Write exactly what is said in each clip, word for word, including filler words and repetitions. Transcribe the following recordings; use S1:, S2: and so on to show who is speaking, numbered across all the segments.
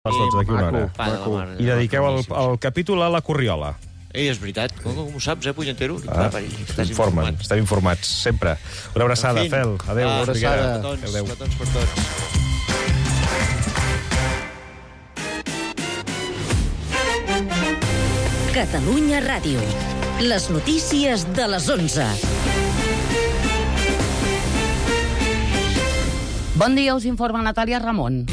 S1: Els dotze d'aquí una hora.
S2: Maco.
S1: I dediqueu el, el capítol a la Corriola.
S2: Ei, és veritat. Com, com ho saps, eh, Puigentero?
S1: Ah, informen, estem informats, sempre. Una abraçada, Fel. Adéu.
S2: Ah,
S1: abraçada.
S2: Petons,
S1: Adéu.
S2: petons per tots.
S3: Catalunya Ràdio. Les notícies de les onze.
S4: Bon dia, us informa Natàlia Ramon.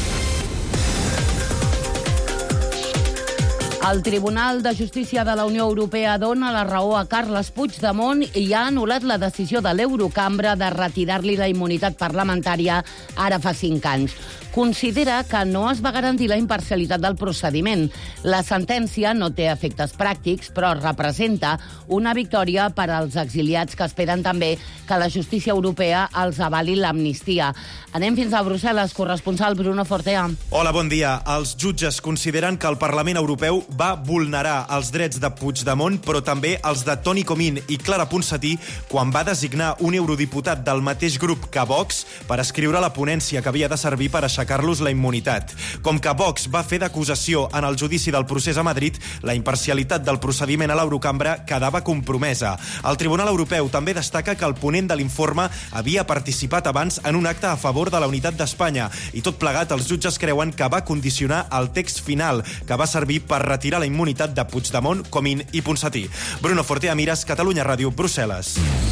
S4: El Tribunal de Justícia de la Unió Europea dona la raó a Carles Puigdemont i ha anul·lat la decisió de l'Eurocambra de retirar-li la immunitat parlamentària ara fa cinc anys. Considera que no es va garantir la imparcialitat del procediment. La sentència no té efectes pràctics, però representa una victòria per als exiliats que esperen també que la justícia europea els avali l'amnistia. Anem fins a Brussel·les, corresponsal Bruno Fortea.
S5: Hola, bon dia. Els jutges consideren que el Parlament Europeu va vulnerar els drets de Puigdemont, però també els de Toni Comín i Clara Ponsatí quan va designar un eurodiputat del mateix grup que Vox per escriure la ponència que havia de servir per aixecar-los la immunitat. Com que Vox va fer d'acusació en el judici del procés a Madrid, la imparcialitat del procediment a l'Eurocambra quedava compromesa. El Tribunal Europeu també destaca que el ponent de l'informe havia participat abans en un acte a favor de la unitat d'Espanya i tot plegat els jutges creuen que va condicionar el text final que va servir per retirar la immunitat de Puigdemont, Comín i Ponsatí. Bruno Fortea, Mires, Catalunya Ràdio, Brussel·les.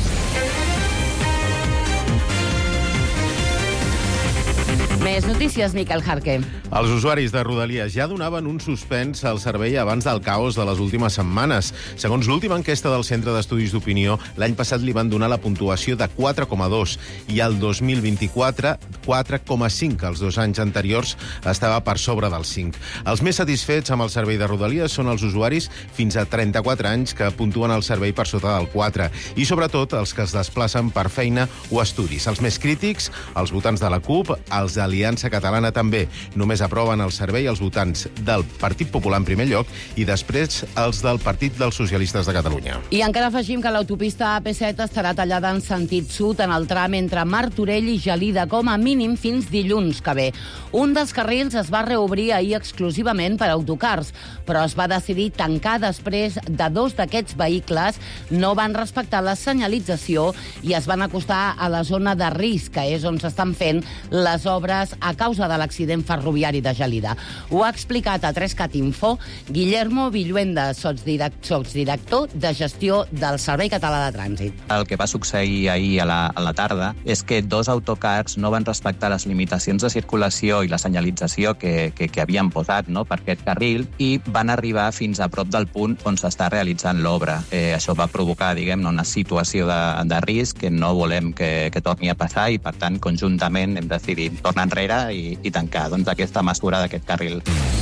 S4: Més notícies, Miquel Jarque.
S6: Els usuaris de Rodalies ja donaven un suspens al servei abans del caos de les últimes setmanes. Segons l'última enquesta del Centre d'Estudis d'Opinió, l'any passat li van donar la puntuació de quatre coma dos i el dos mil vint-i-quatre, quatre coma cinc. Els dos anys anteriors estava per sobre del cinc. Els més satisfets amb el servei de Rodalies són els usuaris fins a trenta-quatre anys que puntuen el servei per sota del quatre i, sobretot, els que es desplacen per feina o estudis. Els més crítics, els votants de la CUP, els de Aliança Catalana també. Només aproven el servei els votants del Partit Popular en primer lloc i després els del Partit dels Socialistes de Catalunya.
S4: I encara afegim que l'autopista A P set estarà tallada en sentit sud en el tram entre Martorell i Gelida, com a mínim fins dilluns que ve. Un dels carrils es va reobrir ahir exclusivament per autocars, però es va decidir tancar després de dos d'aquests vehicles no van respectar la senyalització i es van acostar a la zona de risc, que és on s'estan fent les obres a causa de l'accident ferroviari de Gelida. Ho ha explicat a tres cat info Guillermo Villuenda, sotsdirector de gestió del Servei Català de Trànsit.
S7: El que va succeir ahir a la, a la tarda és que dos autocars no van respectar les limitacions de circulació i la senyalització que, que, que havien posat, no, per aquest carril i van arribar fins a prop del punt on s'està realitzant l'obra. Eh, això va provocar, diguem, una situació de, de risc que no volem que, que torni a passar i, per tant, conjuntament hem decidit tornar enrere i, i tancar doncs, aquesta mesura d'aquest carril.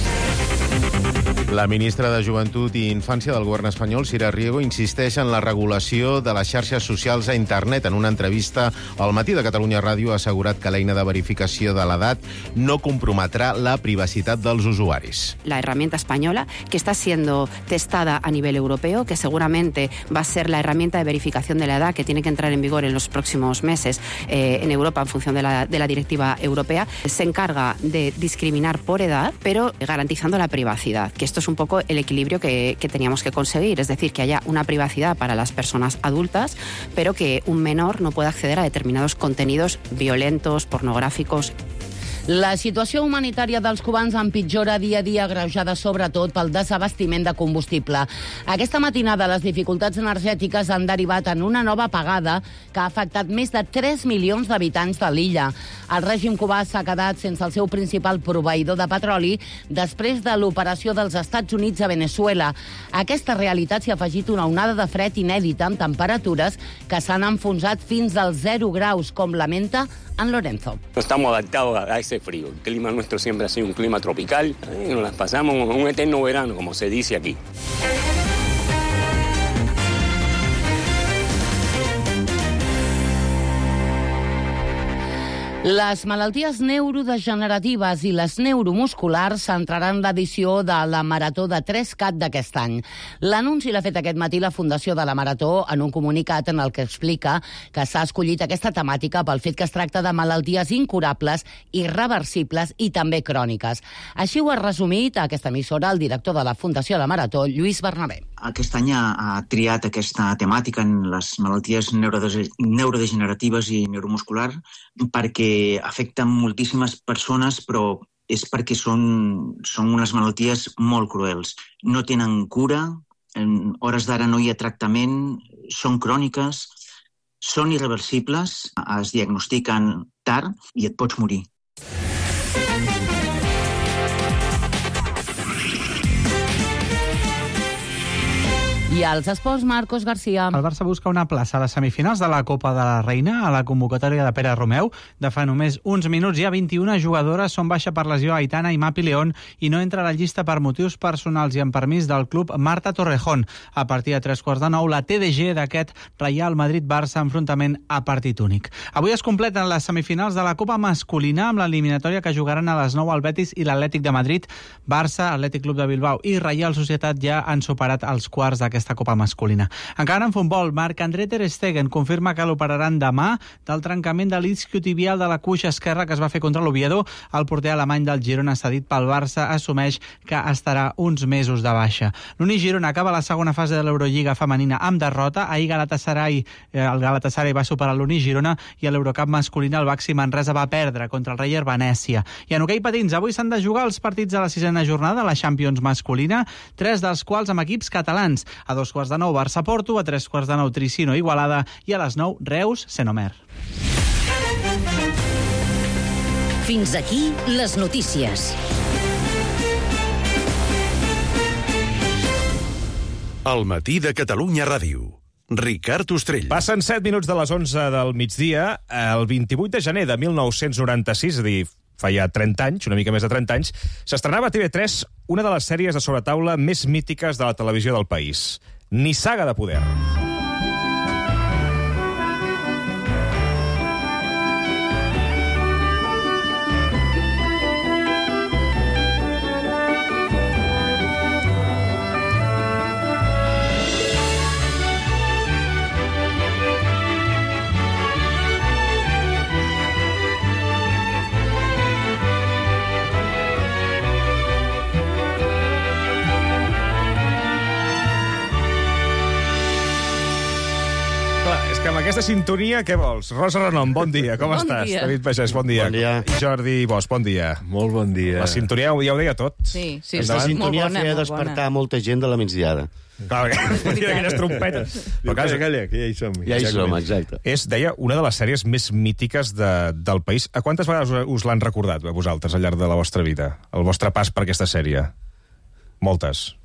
S6: La ministra de Joventut i Infància del govern espanyol, Sira Riego, insisteix en la regulació de les xarxes socials a internet. En una entrevista al Matí de Catalunya Ràdio ha assegurat que l'eina de verificació de l'edat no comprometrà la privacitat dels usuaris.
S8: La herramienta española, que está siendo testada a nivel europeo, que seguramente va a ser la herramienta de verificación de la edad que tiene que entrar en vigor en los próximos meses eh, en Europa en función de la, de la directiva europea, se encarga de discriminar por edad, pero garantizando la privacidad, que esto es un poco el equilibrio que, que teníamos que conseguir, es decir, que haya una privacidad para las personas adultas, pero que un menor no pueda acceder a determinados contenidos violentos, pornográficos.
S4: La situació humanitària dels cubans empitjora dia a dia, agreujada sobretot pel desabastiment de combustible. Aquesta matinada les dificultats energètiques han derivat en una nova apagada que ha afectat més de tres milions d'habitants de l'illa. El règim cubà s'ha quedat sense el seu principal proveïdor de petroli després de l'operació dels Estats Units a Venezuela. A aquesta realitat s'hi ha afegit una onada de fred inèdita amb temperatures que s'han enfonsat fins als zero graus, com lamenta en Lorenzo.
S9: Estamos adaptados a ese frío. El clima nuestro siempre ha sido un clima tropical. ¿eh? Nos las pasamos un eterno verano, como se dice aquí.
S4: Les malalties neurodegeneratives i les neuromusculars centraran l'edició de la Marató de tres cat d'aquest any. L'anunci l'ha fet aquest matí la Fundació de la Marató en un comunicat en el que explica que s'ha escollit aquesta temàtica pel fet que es tracta de malalties incurables, irreversibles i també cròniques. Així ho ha resumit a aquesta emissora el director de la Fundació de la Marató, Lluís Bernabé.
S10: Aquest any ha triat aquesta temàtica en les malalties neurodegeneratives i neuromusculars perquè afecten moltíssimes persones, però és perquè són, són unes malalties molt cruels. No tenen cura, en hores d'ara no hi ha tractament, són cròniques, són irreversibles, es diagnostiquen tard i et pots morir.
S4: I als esports, Marcos García.
S11: El Barça busca una plaça a les semifinals de la Copa de la Reina a la convocatòria de Pere Romeu. De fa només uns minuts hi ha vint-i-una jugadores, són baixa per lesió Aitana i Mapi León i no entra a la llista per motius personals i amb permís del club Marta Torrejón. A partir de tres quarts de nou, la T D G d'aquest Real Madrid-Barça, enfrontament a partit únic. Avui es completen les semifinals de la Copa masculina amb l'eliminatòria que jugaran a les nou el Betis i l'Atlètic de Madrid. Barça, Atlètic Club de Bilbao i Reial Societat ja han superat els quarts d'aquesta Copa masculina. Encara en futbol, Marc-André ter Stegen confirma que l'operaran demà del trencament de l'isquiotibial de la cuixa esquerra que es va fer contra l'Oviedo. El porter alemany del Girona, cedit pel Barça, assumeix que estarà uns mesos de baixa. L'Uni Girona acaba la segona fase de l'Eurolliga femenina amb derrota. Ahir Galatasaray, eh, el Galatasaray va superar l'Uni Girona i a l'Eurocup masculina el Baxi Manresa va perdre contra el Rayer Venècia. I en hoquei patins, avui s'han de jugar els partits de la sisena jornada, la Champions masculina, tres dels quals amb equips catalans. A dos quarts de nou Barça-Porto, a tres quarts de nou Tricino-Igualada i a les nou Reus-Senomer.
S3: Fins aquí les notícies.
S12: El matí de Catalunya Ràdio. Ricard Ostrell.
S1: Passen set minuts de les onze del migdia. El vint-i-vuit de gener de mil nou-cents noranta-sis, és a dir, feia trenta anys, una mica més de trenta anys, s'estrenava a T V tres una de les sèries de sobretaula més mítiques de la televisió del país. Nissaga de poder. Amb aquesta sintonia, què vols? Rosa Renom, bon dia, com
S13: bon
S1: estàs?
S13: Dia.
S1: David Pagès, bon dia.
S13: Bon dia.
S1: Jordi Bosch, bon dia.
S13: Molt bon dia.
S1: La sintonia ja ho deia tot.
S13: Sí, sí,
S1: Aquesta
S13: sí,
S1: sintonia
S13: molt bona,
S1: feia
S13: molt
S1: despertar
S13: bona.
S1: molta gent de la migdiada. Clar, aquelles trompetes. Però,
S13: Calla, calla, que ja hi som.
S1: Ja hi som, exacte. És, deia, una de les sèries més mítiques de, del país. A quantes vegades us l'han recordat, a vosaltres, al llarg de la vostra vida? El vostre pas per aquesta sèrie? Moltes.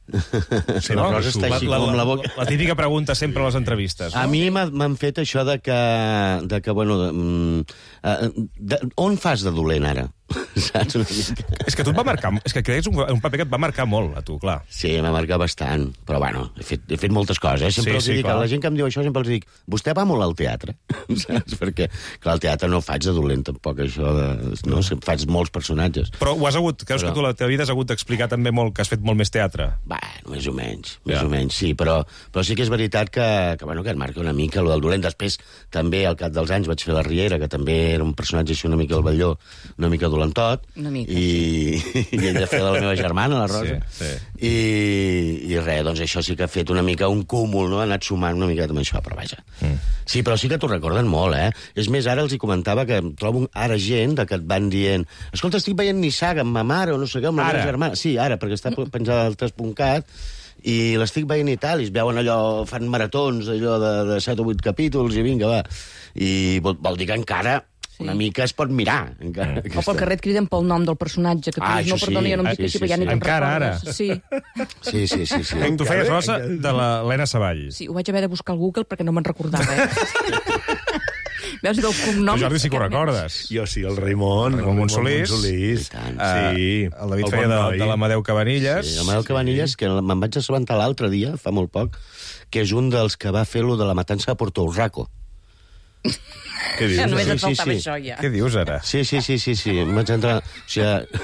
S1: Sí, no? La, la, la, la, boca... la típica pregunta sempre a les entrevistes.
S14: No? A mi m'han fet això de que, de que bueno, de, de, on fas de dolent ara? Saps?
S1: És que tu et va marcar... És que és un, un paper que et va marcar molt, a tu, clar.
S14: Sí, m'ha marcat bastant. Però, bueno, he fet, he fet moltes coses. Eh? Sempre sí, els sí, dic, a la gent que em diu això, sempre els dic, vostè va molt al teatre, saps? Perquè, clar, al teatre no faig de dolent, tampoc, això de... No, faig molts personatges.
S1: Però ho has hagut... Creus però... que tu la teva vida has hagut d'explicar també molt, que has fet molt més teatre?
S14: Bueno, més o menys, més ja. o menys, sí. Però, però sí que és veritat que, que, bueno, que et marca una mica el del dolent. Després, també, al cap dels anys, vaig fer La Riera, que també era un personatge així una mica al Batlló, una mica dolent tot,
S4: una mica,
S14: i, sí. i ell de fer de la meva germana, la Rosa.
S1: Sí, sí.
S14: I, I res, doncs això sí que ha fet una mica un cúmul, no? Ha anat sumant una mica amb això, però vaja. Mm. Sí, però sí que t'ho recorden molt, eh? És més, ara els hi comentava que trobo ara gent que et van dient escolta, estic veient Nissaga amb ma mare o no sé què, amb la meva germana. Sí, ara, perquè està penjada al tres punt cat i l'estic veient i tal, i es veuen allò, fan maratons, allò de, de set o vuit capítols, i vinga, va. I vol, vol dir que encara una mica es pot mirar. Encara,
S15: o pel carrer et criden pel nom del personatge, que tu ah, dius, no, perdona, jo no em dic
S1: sí,
S15: així,
S1: sí,
S15: però ja
S1: sí.
S15: ni te'n
S1: encara,
S15: recordes.
S1: Ara.
S15: Sí.
S14: Sí, sí, sí. sí.
S1: Tu feies, Rosa, de l'Helena Savall.
S15: Sí, ho vaig haver de buscar al Google perquè no me'n recordava, eh? Veus, del cognom...
S1: Tu, Jordi, sí que ho recordes.
S13: Jo sí, el Raimon.
S1: El Raimon Solís.
S13: Solís. Sí.
S1: El David el feia de, de l'Amadeu Cabanilles.
S14: Sí, l'Amadeu Cabanilles, que me'n vaig assabentar l'altre dia, fa molt poc, que és un dels que va fer-lo de la matança de Porto Urraco. Què dius?
S4: Només et
S14: Sí, sí,
S4: faltava
S14: sí.
S4: això, ja.
S1: Què dius, ara?
S14: Sí, sí, sí, sí, sí. Em vaig entrar... O sigui,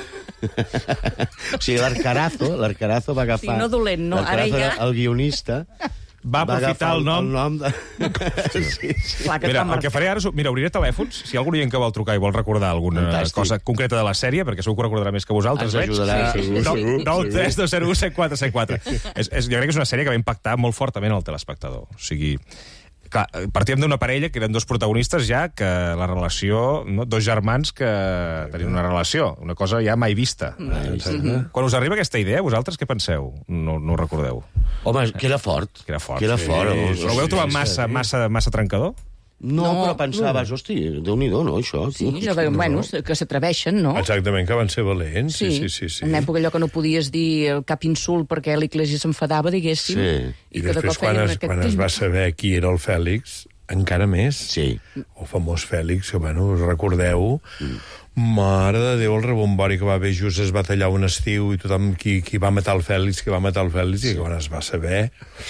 S14: o sigui l'Arcarazo, l'Arcarazo va agafar...
S4: Sí, no dolent, no, ara
S14: l'Arcarazo
S4: ja-
S14: era el guionista...
S1: Va aprofitar
S14: agafar
S1: el nom.
S14: El nom de... sí, sí.
S4: Clar, que
S1: Mira,
S4: et va
S1: el que faré ara és... Mira, obriré telèfons. Si hi ha algun oient que vol trucar i vol recordar alguna
S14: Fantàstic.
S1: cosa concreta de la sèrie, perquè segur que recordarà més que vosaltres,
S14: Ens
S1: veig.
S14: ajudarà,
S1: Sí,
S14: segur, segur,
S1: nou tres dos zero u set quatre set quatre. és, és, jo crec que és una sèrie que va impactar molt fortament al telespectador. O sigui... Clar, partíem d'una parella que eren dos protagonistes ja, que la relació... No? Dos germans que tenien una relació, una cosa ja mai vista.
S14: Mm.
S1: Quan us arriba aquesta idea, vosaltres què penseu? No, no ho recordeu.
S14: Home, que era fort.
S1: Que era fort.
S14: Que era fort.
S1: Sí, però ho veu trobar massa, massa, massa trencador?
S14: No,
S4: No,
S14: però pensaves, hosti, Déu-n'hi-do, no, això?
S4: Sí, jo veig, bueno, que s'atreveixen, no?
S13: Exactament, que van ser valents. Sí, sí, sí. sí.
S4: En època allò que no podies dir cap insult perquè l'Iglesias s'enfadava, diguéssim.
S14: Sí.
S13: I
S4: que de
S13: després,
S4: cop
S13: quan
S4: feien
S13: es,
S4: aquest
S13: quan es
S4: crim.
S13: va saber qui era el Fèlix, encara més.
S14: Sí.
S13: El famós Fèlix, que, bueno, us recordeu... Mm. Mare de Déu, el rebombori que va haver just es va tallar un estiu i tothom qui, qui va matar el Fèlix, qui va matar el Fèlix, sí. I quan es va saber...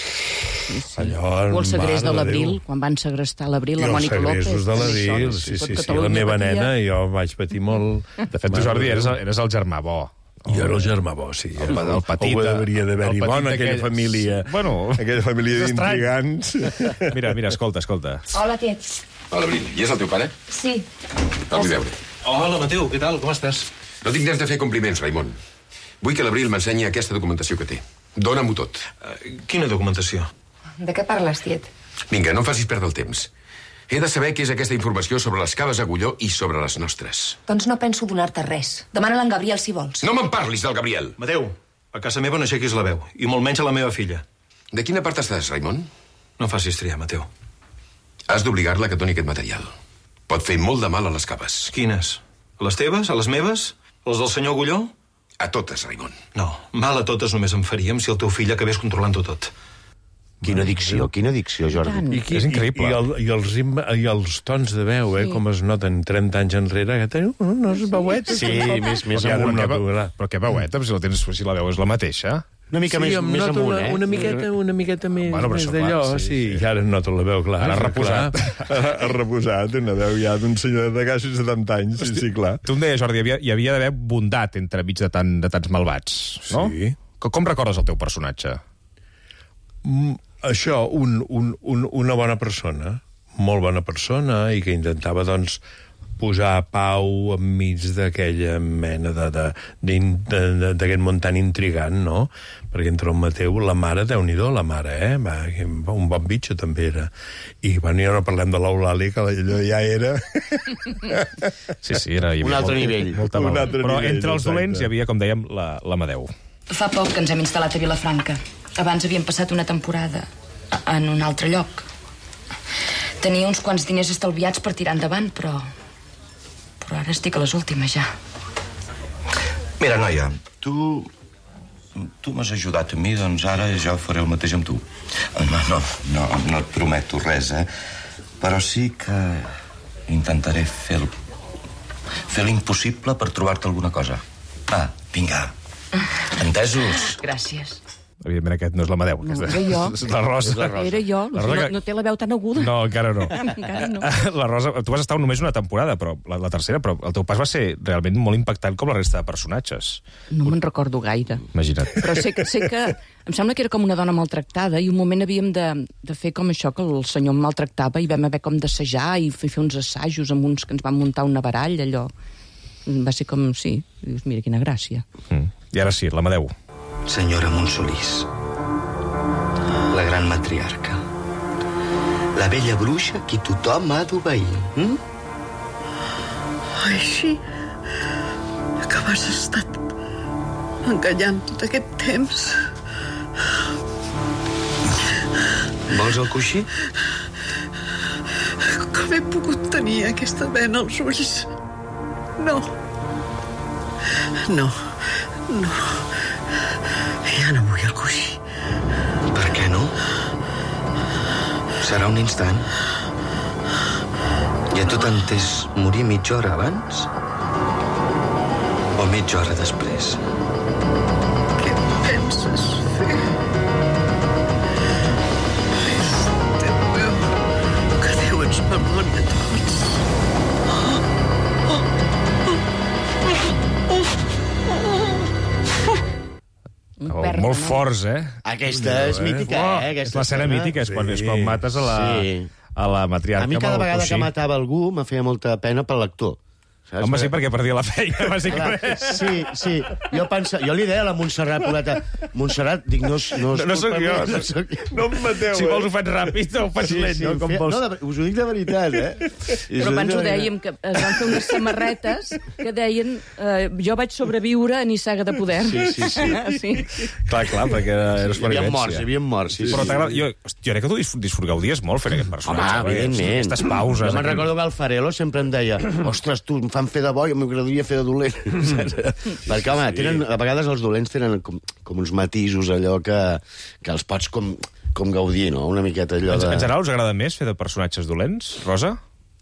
S4: Sí, sí.
S13: Allò,
S4: o el segrest
S13: mare
S4: de
S13: de
S4: l'Abril,
S13: Déu.
S4: quan van segrestar l'Abril,
S13: I
S4: la
S13: els
S4: Mònica López.
S13: segrestos de l'Abril,
S4: Això,
S13: sí,
S4: tot
S13: sí, sí,
S4: Catalunya
S13: la meva
S4: patia.
S13: nena, jo vaig patir molt...
S1: De fet, tu, Jordi, eres, el- eres el germà bo.
S13: Jo era el germà bo, sí.
S1: El, el, el petit...
S13: Algú hauria d'haver-hi
S1: el petit
S13: bona, aquella
S1: d'aquell-
S13: família.
S1: Bueno,
S13: Aquella família
S1: és estrany.
S13: d'intrigants.
S1: Mira, mira, escolta, escolta.
S16: Hola, tiets.
S17: Hola, Abril. I és el teu pare?
S16: Sí.
S17: El vull veure.
S18: Hola, Mateu, què tal? Com estàs?
S17: No tinc temps de fer compliments, Raimon. Vull que l'Abril m'ensenyi aquesta documentació que té. Dóna-m'ho tot.
S18: Uh, quina documentació?
S16: De què parles, tiet?
S17: Vinga, no em facis perdre el temps. He de saber què és aquesta informació sobre les caves Agulló i sobre les nostres.
S16: Doncs no penso donar-te res. Demana-la en Gabriel, si vols.
S17: No me'n parlis del Gabriel.
S18: Mateu, a casa meva no aixequis la veu, i molt menys a la meva filla.
S17: De quina part estàs, Raimon?
S18: No em facis triar, Mateu.
S17: Has d'obligar-la que doni aquest material. Pot fer molt de mal a les caves.
S18: Quines? A les teves? A les meves? A les del senyor Agulló?
S17: A totes, Raimon.
S18: No, mal a totes només en faríem si el teu fill acabés controlant-ho tot.
S14: Quina dicció, quina dicció, Jordi.
S13: I, qui, i, i, el, i, els ritme, I els tons de veu, eh,
S4: Sí.
S13: com es noten trenta anys enrere, que teniu unes veuetes.
S14: Sí, més, més
S1: Però,
S13: amunt,
S1: què,
S13: no,
S1: però,
S13: clar.
S1: però què veueta, si la, tens, si la veu és la mateixa?
S14: Una mica
S13: sí,
S14: més,
S13: em
S14: més
S13: noto
S14: amunt,
S13: una,
S14: eh?
S13: una miqueta, una miqueta més,
S1: Bueno, però
S13: més
S1: això,
S13: d'allò,
S1: clar, sí,
S13: sí,
S1: sí.
S13: I ara noto la veu, clar.
S1: Ara ha
S13: sí,
S1: reposat.
S13: clar. Ha reposat, una veu ja d'un senyor de quasi setanta anys, sí, sí, clar.
S1: Tu em deies, Jordi, hi havia, hi havia d'haver bondat entre mig de, tant, de tants malvats, no?
S13: Sí.
S1: Com, com recordes el teu personatge?
S13: Mm, això, un, un, un, una bona persona, molt bona persona, i que intentava, doncs, posar pau enmig d'aquella mena de, de, d'in- de, de, d'aquest món tan intrigant, no? Perquè entre el Mateu, la mare, Déu-n'hi-do, la mare, eh? Va, un bon bitxo també era. I, bueno, ja no parlem de l'Eulàlia, que allò ja era...
S1: Sí, sí, era... hi havia
S14: Un altre
S1: molt-
S14: nivell.
S1: Molta
S13: Un
S1: mal.
S13: altre
S1: Però
S13: nivell,
S1: entre els
S13: exacte.
S1: dolents hi havia, com dèiem, la, l'Amadeu.
S16: Fa poc que ens hem instal·lat a Vilafranca. Abans havíem passat una temporada en un altre lloc. Tenia uns quants diners estalviats per tirar endavant, però... Però ara estic a les últimes, ja.
S19: Mira, noia, tu... Tu m'has ajudat a mi, doncs ara jo faré el mateix amb tu. No, no, no, no et prometo res, eh? Però sí que intentaré fer el... fer l'impossible per trobar-te alguna cosa. Va, vinga. Entesos?
S16: Gràcies.
S1: Evidentment, aquest no és l'Amadeu.
S4: No,
S1: aquesta-
S4: era jo.
S1: És la Rosa.
S4: És la Rosa. Era jo.
S1: La Rosa
S4: No,
S1: que-
S4: no té la veu tan aguda.
S1: No, encara no.
S4: Encara no.
S1: La Rosa, tu vas estar només una temporada, però la, la tercera, però el teu pas va ser realment molt impactant com la resta de personatges.
S4: No me'n recordo gaire.
S1: Imagina't.
S4: Però sé que, sé que... Em sembla que era com una dona maltractada i un moment havíem de, de fer com això, que el senyor em maltractava i vam haver com d'assajar i fer, fer uns assajos amb uns que ens van muntar una baralla, allò. Va ser com, sí, dius, mira, quina gràcia.
S1: Mm. I ara sí, l'Amadeu.
S19: Senyora Montsolís, la gran matriarca, la vella bruixa qui tothom ha d'obeir. Hm?
S20: Així que m'has estat enganyant tot aquest temps.
S19: Vols el coixí?
S20: Com he pogut tenir aquesta vena als ulls? No. No. No. Ja no vull el coixí.
S19: Per què no? Serà un instant. I a tu t'entès morir mitja hora abans? O mitja hora després?
S20: Què penses fer? Ai, Déu meu, que Déu ens perdoni a tots.
S1: Oh, molt forts, eh?
S14: Aquesta és mítica, eh?
S1: És l'escena mítica, és quan, és quan mates a la,
S14: Sí.
S1: a la matriarca.
S14: A mi cada
S1: amb el
S14: vegada
S1: coixí.
S14: que matava algú me feia molta pena per l'actor. Saps?
S1: Home, sí, perquè perdia la feina, bàsicament.
S14: Sí, sí. Jo, pensa, jo li deia a la Montserrat Poleta, Montserrat, dic, no, no,
S1: No, no sóc jo,
S14: no, soc...
S13: No em mateu,
S1: Si vols ho faig ràpid o ho faig
S14: Sí,
S1: lent,
S14: sí,
S1: no? Com
S14: fe-
S1: vols.
S14: no, de, us ho dic de veritat, eh?
S15: Però abans ho dèiem, que es van fer unes samarretes que deien eh, jo vaig sobreviure a Nissaga de Poder.
S14: Sí, sí, sí.
S15: sí.
S1: Clar, clar, perquè era, era
S14: Hi havia morts, hi havia morts. Sí,
S1: Però
S14: sí.
S1: t'agrada... Jo, jo crec que tu dis- disfrugueu-dies molt fent aquest personatge.
S14: Home,
S1: perquè
S14: evidentment.
S1: Aquestes pauses...
S14: Jo me'n
S1: aquí-
S14: recordo que el Farelo sempre em deia ostres, tu, em fan fer de bo i m'agradaria fer de dolent. Perquè, home, tenen, a vegades els dolents tenen com, com uns matisos allò que, que els pots com, com gaudir, no? Una miqueta allò
S1: En,
S14: de...
S1: en general us agrada més fer de personatges dolents, Rosa?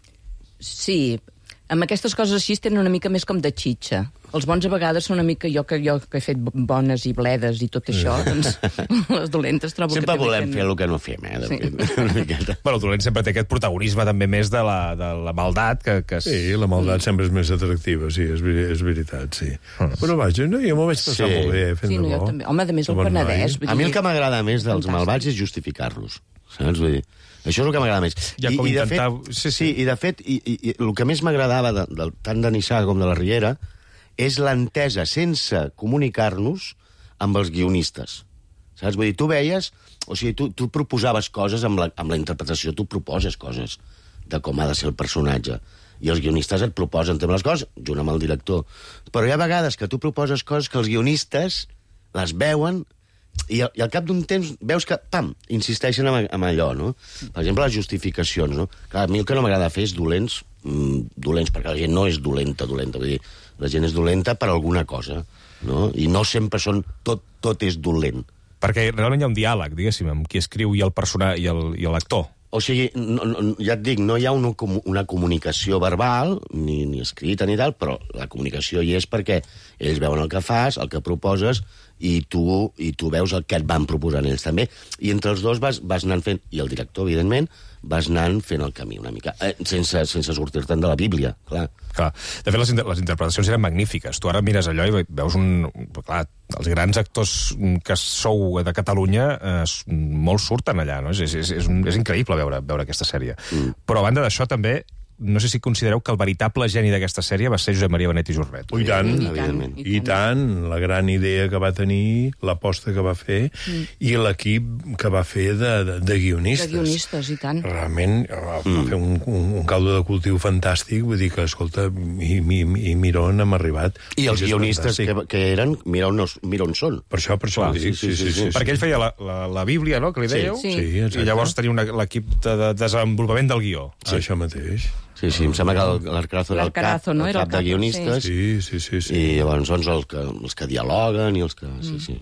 S15: Sí, amb aquestes coses així tenen una mica més com de xitxa. Els bons a vegades són una mica jo que, jo que he fet bones i bledes i tot això, doncs les dolentes trobo
S14: Sempre
S15: que...
S14: volem fer el que no fem, eh? De
S15: Sí.
S14: fet, una miqueta.
S1: Bueno, el dolent sempre té aquest protagonisme també més de la, de la maldat que... que...
S13: Sí, la maldat sempre és més atractiva, sí, és, ver- és veritat, sí. Però vaja, no, jo m'ho vaig passar
S14: Sí.
S13: molt bé fent
S15: Sí, no,
S13: de
S15: jo
S13: bo.
S15: també. Home, a més, el
S13: Bon noi.
S15: Penedès... vull
S14: A mi
S15: dir-
S14: el que m'agrada més dels
S15: Fantàstic.
S14: malvats és justificar-los, saps? Vull dir, això és el que m'agrada més.
S1: Ja com
S14: de
S1: intentar-
S14: fet, sí, sí, i de fet, i, i, i el que més m'agradava de, de, tant de Nissaga com de la Riera és l'entesa sense comunicar-nos amb els guionistes. Saps? Vull dir, tu veies... O sigui, tu, tu proposaves coses amb la, amb la interpretació, tu proposes coses de com ha de ser el personatge. I els guionistes et proposen també les coses, junt amb el director. Però hi ha vegades que tu proposes coses que els guionistes les veuen i al, i al cap d'un temps veus que, pam, insisteixen en, en allò, no? Per exemple, les justificacions, no? Clar, a mi el que no m'agrada fer és dolents, mm, dolents, perquè la gent no és dolenta, dolenta, vull dir, la gent és dolenta per alguna cosa, no? I no sempre són... Tot, tot és dolent.
S1: Perquè realment hi ha un diàleg, diguéssim, amb qui escriu i el persona i el- i l'actor.
S14: O sigui, no, no, ja et dic, no hi ha una, comu- una comunicació verbal, ni, ni escrita ni tal, però la comunicació hi és perquè ells veuen el que fas, el que proposes, i tu, i tu veus el que et van proposant ells també. I entre els dos vas, vas anant fent, i el director, evidentment, vas anant fent el camí una mica, eh, sense, sense sortir-te'n de la Bíblia, clar.
S1: Clar. De fet, les, inter les interpretacions eren magnífiques. Tu ara mires allò i veus un... Clar, els grans actors que sou de Catalunya eh, molts surten allà, no? És, és, és, un, és increïble veure, veure aquesta sèrie. Mm. Però a banda d'això també... No sé si considereu que el veritable geni d'aquesta sèrie va ser Josep Maria Benet i Jornet.
S13: I tant,
S14: I tant,
S13: i tant, la gran idea que va tenir, l'aposta que va fer, mm. i l'equip que va fer de, de, de guionistes.
S15: De guionistes, i tant.
S13: Realment va mm. fer un, un, un caldo de cultiu fantàstic, vull dir que, escolta, i, i, i mira on hem arribat.
S14: I els
S13: és
S14: guionistes que,
S13: fantàstic.
S14: que eren, mira on, mira on són.
S13: Per això, per això
S1: Clar,
S13: ho dic, sí, sí, sí, sí,
S1: Perquè ell feia la, la, la Bíblia, no?, que li
S14: Sí.
S1: dèieu,
S15: Sí.
S13: Sí, exacte.
S1: i llavors tenia una- l'equip de, de desenvolupament del guió.
S13: Sí. Això mateix.
S14: Sí, sí, em sembla que el- l'Arcarazo era el cap,
S15: L'Arcarazo, no?
S14: el
S15: Era el
S14: cap de
S15: cap,
S14: guionistes,
S13: Sí, sí, sí. sí.
S14: i llavors doncs els que, els que dialoguen i els que... Sí, sí.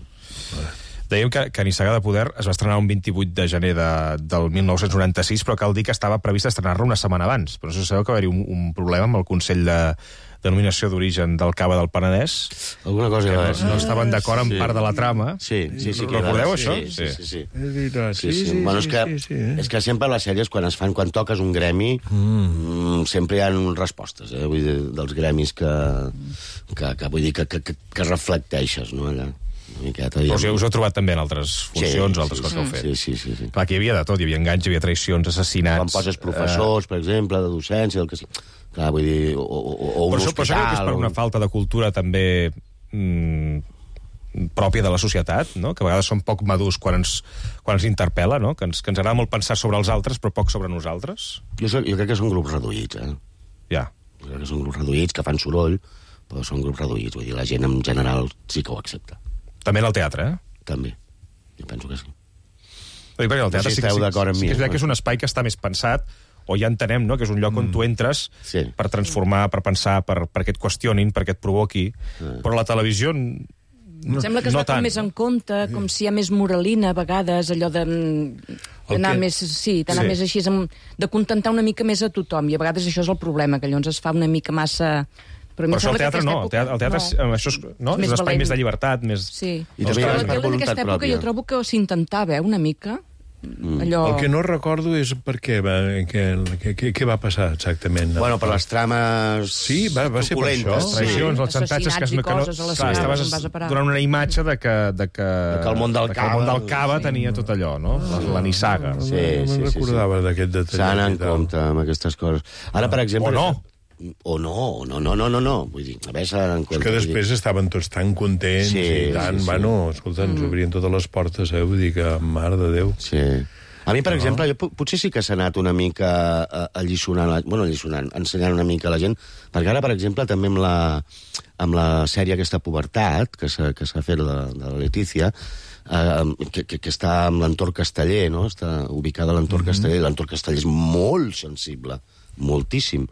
S1: Dèiem que, que Nissaga de Poder es va estrenar un vint-i-vuit de gener de, del mil nou-cents noranta-sis, però cal dir que estava previst estrenar-la una setmana abans. Però no sé si sabeu que va haver-hi un, un problema amb el Consell de denominació d'origen del Cava del Penedès.
S14: Alguna cosa...
S1: Que no,
S14: va-
S1: no estaven d'acord amb
S14: Sí.
S1: part de la trama.
S14: Sí, sí, sí. que
S1: Recordeu
S14: era-
S1: això?
S14: Sí, sí, sí. sí.
S13: És veritat,
S14: Sí, sí. Bueno, és que,
S13: sí, sí, eh?
S14: és que sempre les sèries, quan es fan, quan toques un gremi, mm. sempre hi ha respostes, eh? Vull dir, dels gremis que, que, que vull dir, que, que, que, que reflecteixes, no, allà. Una miqueta,
S1: Però
S14: ja.
S1: o sigui, us heu trobat també en altres funcions,
S14: Sí,
S1: altres
S14: sí,
S1: coses que heu
S14: sí,
S1: fet.
S14: sí, sí, sí, sí.
S1: Clar, que hi havia de tot, hi havia enganys, hi havia traïcions, assassinats...
S14: Quan poses professors, per exemple, de docència, el que sigui. Clar, vull dir, o, o, o
S1: Eh,
S14: un
S1: però, això, però això crec que és per
S14: hospital,
S1: una
S14: o-
S1: falta de cultura també mm, pròpia de la societat, no? Que a vegades som poc madurs quan ens, quan ens interpel·la, no? Que ens, que ens agrada molt pensar sobre els altres, però poc sobre nosaltres.
S14: Jo, soc, jo crec que són grups reduïts, eh?
S1: Ja.
S14: Jo crec que són grups reduïts, que fan soroll, però són grups reduïts. Vull dir, la gent en general sí que ho accepta.
S1: També en el teatre, eh?
S14: També. Jo penso que sí.
S1: Ho dic perquè el
S14: No
S1: teatre
S14: sé si
S1: sí, que-
S14: esteu
S1: sí,
S14: d'acord amb
S1: sí,
S14: mi,
S1: que és veritat
S14: eh?
S1: que és un espai que està més pensat, o ja entenem, no?, que és un lloc on tu entres
S14: sí.
S1: per transformar, per pensar, per, perquè et qüestionin, perquè et provoqui. Però la televisió... No,
S15: Sembla que es
S1: no
S15: va com
S1: tant.
S15: més en compte, com si hi ha més moralina a vegades, allò de d'anar
S1: que-
S15: més, sí, d'anar
S1: Sí.
S15: més així, amb, de contentar una mica més a tothom, i a vegades això és el problema, que llavors es fa una mica massa... Però, a mi
S1: Però
S15: em
S1: això el
S15: sembla que
S1: teatre
S15: aquesta
S1: no, el teatre, el teatre
S15: època-
S1: és, això és, no?
S15: És
S1: és
S15: més
S1: un espai
S15: valent.
S1: més de llibertat, més...
S15: Sí.
S14: I
S15: Però
S14: també
S15: la
S14: per
S15: tele
S14: voluntat
S15: d'aquesta època
S14: pròpia.
S15: jo trobo que s'intentava, eh, una mica, allò...
S13: El que no recordo és per què va, què, què, què va passar exactament.
S14: Bueno, per les trames...
S13: Sí, va, va ser per això.
S1: Les traicions, els xantatges, que, no, que no... Clar, estaves donant una imatge de que, de que,
S14: de que el món del
S1: de que el món del cava sí. tenia tot allò, no? La, la nissaga.
S14: Sí, sí, sí.
S13: No recordava sí. d'aquest detall.
S14: S'han en compte amb aquestes coses. Ara, per exemple...
S1: O no.
S14: O no, no, no, no, no, no. Vull dir, a veure, s'han en compte.
S13: És que després dir... estaven tots tan contents sí, i tant, sí, sí. bueno, escolta, ens mm. obrien totes les portes, eh? Vull dir que, mare de Déu.
S14: Sí. A mi, per no. exemple, jo potser sí que s'ha anat una mica allisonant, bueno, allisonant, ensenyant una mica a la gent, perquè ara, per exemple, també amb la, amb la sèrie aquesta Pubertat, que s'ha fet de, de la Letícia, eh, que, que, que està en l'entorn casteller, no? Està ubicada a l'entorn mm -hmm. casteller. L'entorn casteller és molt sensible, moltíssim.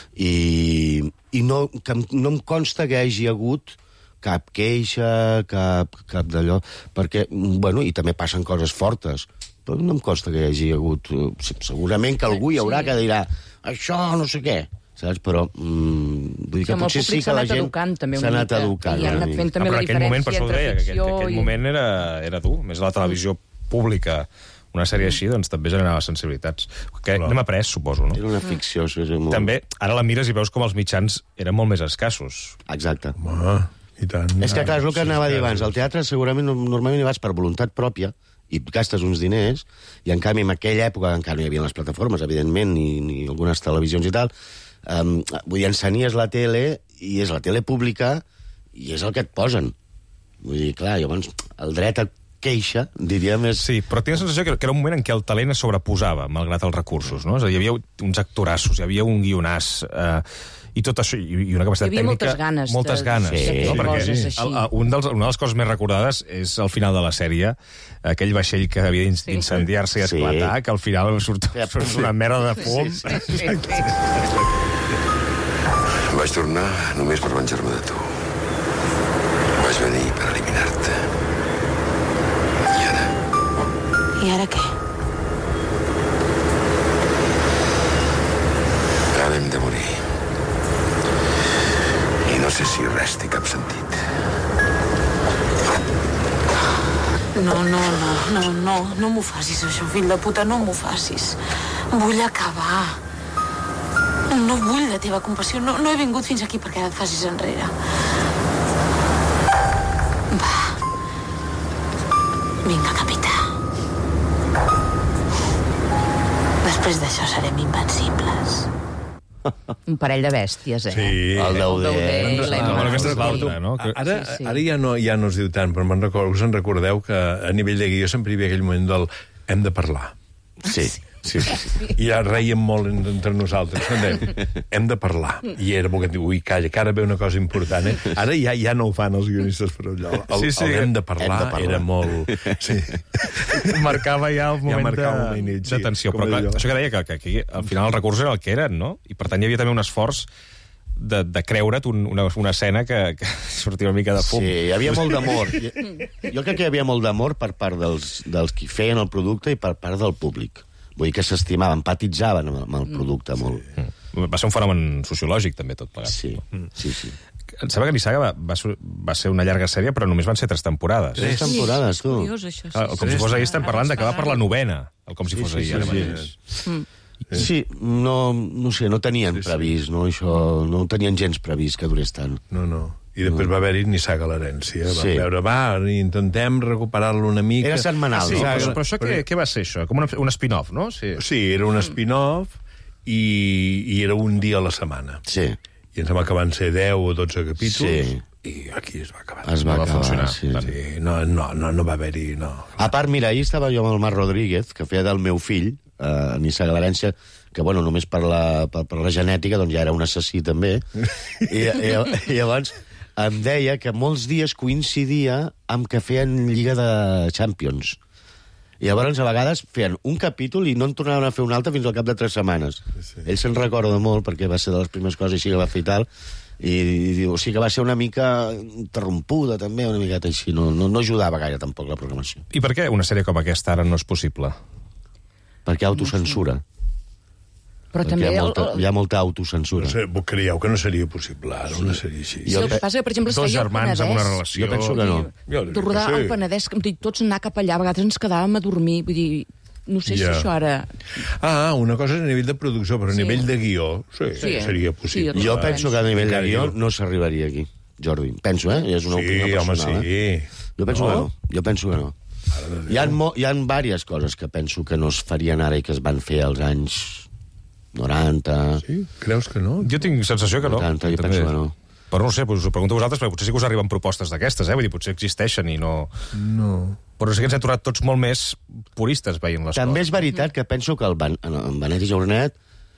S14: I, i no, que no em consta que hi hagi hagut cap queixa, cap, cap d'allò, perquè, bueno, i també passen coses fortes, però no em consta que hi hagi hagut... Segurament que algú hi haurà que dirà això no sé què, saps? Però mm, vull dir que, que potser sí que la gent s'ha anat educant.
S15: I han anat fent també la diferència entre ficció i...
S1: Aquell moment era, era dur, més a la televisió pública. Una sèrie així, doncs, també generava sensibilitats. Que n'hem après, suposo, no?
S14: Era una ficció, això és molt...
S1: També, ara la mires i veus com els mitjans eren molt més escassos.
S14: Exacte.
S13: Ah, i tant.
S14: És que, clar, és el que anava a dir abans. Al teatre, segurament, normalment hi vas per voluntat pròpia, i gastes uns diners, i en canvi, en aquella època, encara no hi havia les plataformes, evidentment, ni, ni algunes televisions i tal, um, vull dir, ensenies la tele, i és la tele pública, i és el que et posen. Vull dir, clar, llavors, el dret a queixa, diríem, és...
S1: Sí, però tinc la sensació que era un moment en què el talent es sobreposava, malgrat els recursos, no? És a dir, hi havia uns actorassos, hi havia un guionàs... Eh, i tot això, i una capacitat tècnica...
S15: Hi havia moltes ganes.
S1: Moltes ganes,
S15: sí,
S1: no? Perquè
S15: sí.
S1: el, un dels, una de les coses més recordades és al final de la sèrie, aquell vaixell que havia d'incendiar-se i esclatar, sí. que al final surt, surt una merda de fum. Sí, sí, sí, sí.
S17: Vaig tornar només per venjar-me de tu. Vaig venir per eliminar-te. I ara?
S16: I ara què?
S17: Ara hem de morir. I no sé si res té cap sentit.
S16: No, no, no, no, no, no m'ho facis, això, fill de puta, no m'ho facis. Vull acabar. No vull la teva compassió, no, no he vingut fins aquí perquè ara et facis enrere. Va. Vinga, capità. Després d'això serem invencibles.
S15: Un parell de bèsties, eh?
S13: Sí.
S14: El Dauder.
S1: Aquesta és l'altra, no?
S13: Ara, ara ja, no, ja no es diu tant, però me'n recordo, us en recordeu que a nivell de guió sempre hi havia aquell moment del hem de parlar.
S14: Sí.
S13: Sí, sí. I ja reiem molt entre nosaltres. Hem de parlar. I era bo que diu, ui, calla, que ara ve una cosa important. Eh? Ara ja ja no ho fan els guionistes, però allò. El, sí, sí, el hem de parlar, hem de parlar. Era molt... Sí.
S1: Marcava ja el moment
S13: ja
S1: de,
S13: de,
S1: de tensió. Però clar, això que deia, que, que aquí al final els recursos eren el que eren, no? I per tant hi havia també un esforç de, de creure't un, una, una escena que, que sortia una mica de fum.
S14: Sí, hi havia molt d'amor. Jo crec que hi havia molt d'amor per part dels, dels qui feien el producte i per part del públic. Vull dir que s'estimaven, empatitzaven amb el producte sí. molt.
S1: Mm. Va ser un fenomen sociològic, també, tot plegat.
S14: Sí, mm. sí, sí.
S1: Em sembla que Nissaga va, va, va ser una llarga sèrie, però només van ser tres temporades.
S14: Tres temporades, tu.
S15: Curiós, això.
S1: Ah, el Com si fos ahir estem parlant de que va per la novena, el Com si fos ahir, ara mateix.
S14: Mm. Sí, no, no sé, no tenien sí, sí. previst, no, això, no tenien gens previst que durés tant.
S13: No, no. I després no. va haver-hi Nissaga l'herència. Vam
S14: Sí.
S13: veure, va, intentem recuperar-lo una mica.
S14: Era setmanal,
S1: Sí,
S14: no?
S1: però, però això què, què va ser, això? Com un, un spin-off, no? Sí,
S13: Sí, era un spin-off i, i era un dia a la setmana.
S14: Sí.
S13: I em sembla que van ser deu o dotze capítols.
S14: Sí.
S13: I aquí es va acabar.
S14: Es va
S1: No va
S14: acabar,
S1: funcionar.
S14: sí.
S13: Sí, no, no, no, no va haver-hi... No.
S14: A part, mira, ahir estava jo amb el Marc Rodríguez, que feia del meu fill, eh, Nissaga l'herència, que, bueno, només per la, per, per la genètica, doncs ja era un assassí, també. I, i, i llavors em deia que molts dies coincidia amb que feien Lliga de Champions. I llavors, a vegades, feien un capítol i no en tornaven a fer un altre fins al cap de tres setmanes. Sí. Ell se'n recorda molt, perquè va ser de les primeres coses així que va fer i tal, i, i diu, o sigui que va ser una mica interrompuda, també, una miqueta així. No, no, no ajudava gaire, tampoc, la programació.
S1: I per què una sèrie com aquesta ara no és possible?
S14: Perquè autocensura.
S15: Però
S14: Perquè
S15: també...
S14: hi ha molta,
S15: el, el...
S14: hi ha molta autocensura.
S13: No sé, vos creieu que no seria possible ara, una sèrie així.
S15: Sí, el que passa que, per exemple, es
S1: Dos
S15: feia al
S1: germans amb una
S15: Penedès.
S1: relació...
S14: Jo penso que no.
S13: Jo dic
S15: De
S13: que
S15: rodar
S13: sí.
S15: al Penedès, que, tots anar cap allà, a vegades ens quedàvem a dormir, vull dir... no sé
S13: Ja.
S15: si això ara...
S13: Ah, una cosa és a nivell de producció, però a
S15: Sí.
S13: nivell de guió, sí,
S15: Sí, eh?
S13: seria possible.
S15: Sí,
S14: Jo penso que a nivell de
S13: Encara
S14: guió
S13: jo.
S14: no s'arribaria aquí, Jordi. Penso, eh? És una
S13: Sí,
S14: opinió
S13: home,
S14: personal.
S13: sí.
S14: Eh? Jo penso
S13: No?
S14: que no. Jo penso que no. Hi ha, mo, hi ha diverses coses que penso que no es farien ara i que es van fer als anys noranta...
S13: Sí? Creus que no?
S1: Jo tinc sensació que no.
S14: noranta, jo
S1: També.
S14: penso que no.
S1: Però no ho sé, us ho pregunto a vosaltres, perquè potser sí que us arriben propostes d'aquestes, eh? Vull dir, potser existeixen i no...
S13: No.
S1: Però sí que ens hem tornat tots molt més puristes veient les
S14: També és
S1: coses.
S14: veritat que penso que el, Ban en Benet i Jornet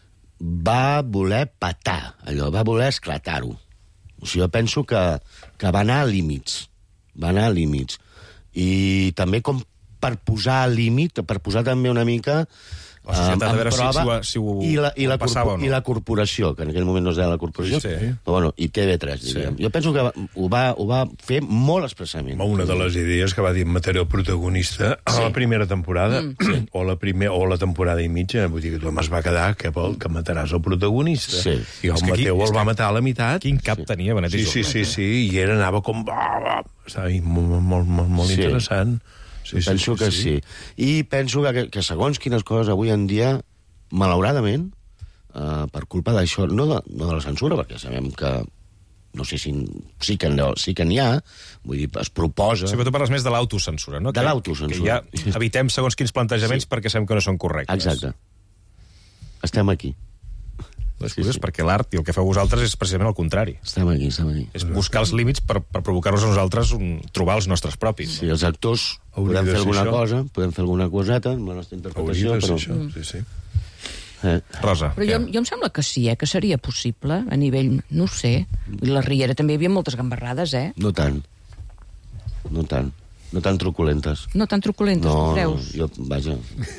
S14: va voler patar allò, va voler esclatar-ho. O sigui, jo penso que, que va anar a límits. Va anar a límits. I també com per posar a límit, per posar també una mica...
S1: La societat,
S14: eh,
S1: a veure
S14: en
S1: si-
S14: prova,
S1: si ho- si ho-
S14: i la, i,
S1: ho
S14: la
S1: passava o no.
S14: I la corporació, que en aquell moment no es deia la corporació,
S13: Sí, sí.
S14: però bueno, i T V tres, diríem.
S13: Sí.
S14: Jo penso que va- ho va, ho va fer molt expressament.
S13: Una de les idees que va dir material protagonista a la primera temporada, mm. o, la primer, o la temporada i mitja, vull dir que tothom es va quedar que vol que mataràs el protagonista.
S14: Sí.
S13: I el
S1: És que aquí-
S13: Mateu
S1: és
S13: el va
S1: que-
S13: matar a la meitat.
S1: Quin cap tenia Benet i
S13: Sí, sí,
S1: Jornet,
S13: sí, sí, i era, anava com... Estava molt, molt, molt, molt
S14: Sí.
S13: interessant. Sí, sí,
S14: penso
S13: sí,
S14: que sí.
S13: sí.
S14: I penso que, que segons quines coses avui en dia, malauradament, eh, per culpa d'això, no de, no de la censura, perquè sabem que no sé si sí que, no, sí que n'hi ha, vull dir, es proposa...
S1: Sí, però tu parles més de l'autocensura, no?
S14: De
S1: Que-
S14: l'autocensura.
S1: Que ja evitem segons quins plantejaments sí. perquè sabem que no són correctes.
S14: Exacte. Estem aquí.
S1: Les coses, sí, sí. Perquè l'art i el que feu vosaltres és precisament el contrari.
S14: Estem aquí, estem aquí.
S1: És buscar els límits per, per provocar-nos a nosaltres un, trobar els nostres propis.
S14: Sí, els actors
S13: Hauria
S14: podem
S13: de
S14: fer
S13: ser
S14: alguna
S13: això.
S14: cosa, podem fer alguna coseta amb la nostra interpretació,
S13: Hauria de ser
S14: però...
S13: això, sí, sí.
S14: Eh.
S1: Rosa.
S15: Però jo, jo em sembla que sí, eh, que seria possible a nivell, no ho sé. I la Riera també hi havia moltes gambarrades, eh?
S14: No tant. No tant. No tan truculentes.
S15: No tan truculentes,
S14: No,
S15: no, creus?
S14: jo, vaja...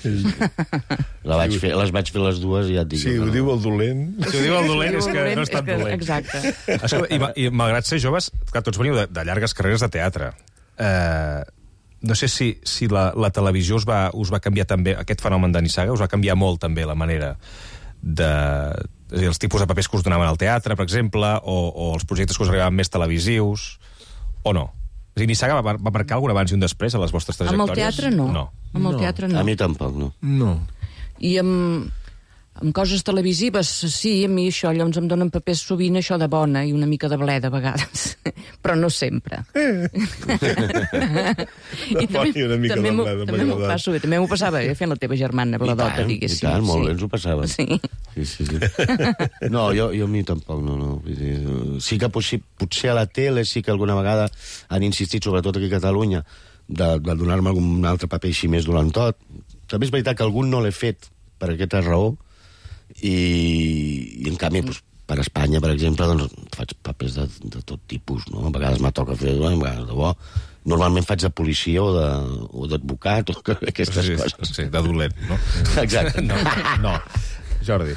S14: La vaig fer, les vaig fer les dues i ja et dic...
S13: Sí, ho diu el dolent.
S1: Si ho diu el dolent és que no és
S15: és
S1: tan
S15: que-
S1: dolent.
S15: exacte.
S1: Escolta, i, ma- I malgrat ser joves, que tots veniu de, de llargues carreres de teatre, eh, no sé si, si la, la televisió us va, us va canviar també, aquest fenomen de Nissaga, us va canviar molt també la manera de... És a dir, els tipus de papers que us donaven al teatre, per exemple, o, o els projectes que us arribaven més televisius, o no? És a dir, Nissaga va, va marcar algun abans i un després a les vostres
S15: Amb
S1: trajectòries?
S15: el teatre no.
S1: No.
S15: Amb el teatre no.
S14: A mi tampoc, no.
S13: No.
S15: I amb, amb coses televisives, sí, a mi això, llavors em donen papers sovint això de bona i una mica de bleda a vegades, però no sempre. I
S13: bona i una mica
S15: també
S13: de
S15: m'ho-
S13: bleda,
S15: també m'ho
S13: m'agrada.
S15: passo bé, també m'ho passava bé fent la teva germana Bladota,
S14: I
S15: diguéssim.
S14: tant, molt
S15: sí.
S14: bé ens ho passàvem.
S15: Sí.
S14: Sí, sí, sí. No, jo, jo a mi tampoc, no, no. Vull dir, sí que potser, potser a la tele sí que alguna vegada han insistit, sobretot aquí a Catalunya, de, de donar-me algun altre paper així més dolentot. També és veritat que algun no l'he fet per aquesta raó, i, i en canvi, doncs, per Espanya, per exemple, doncs, faig papers de, de tot tipus, no? A vegades me toca fer, a vegades de bo. Normalment faig de policia o de- o d'advocat, o aquestes
S1: Sí, sí,
S14: coses.
S1: sí, de dolent, no?
S14: Exacte.
S1: No, no. Jordi.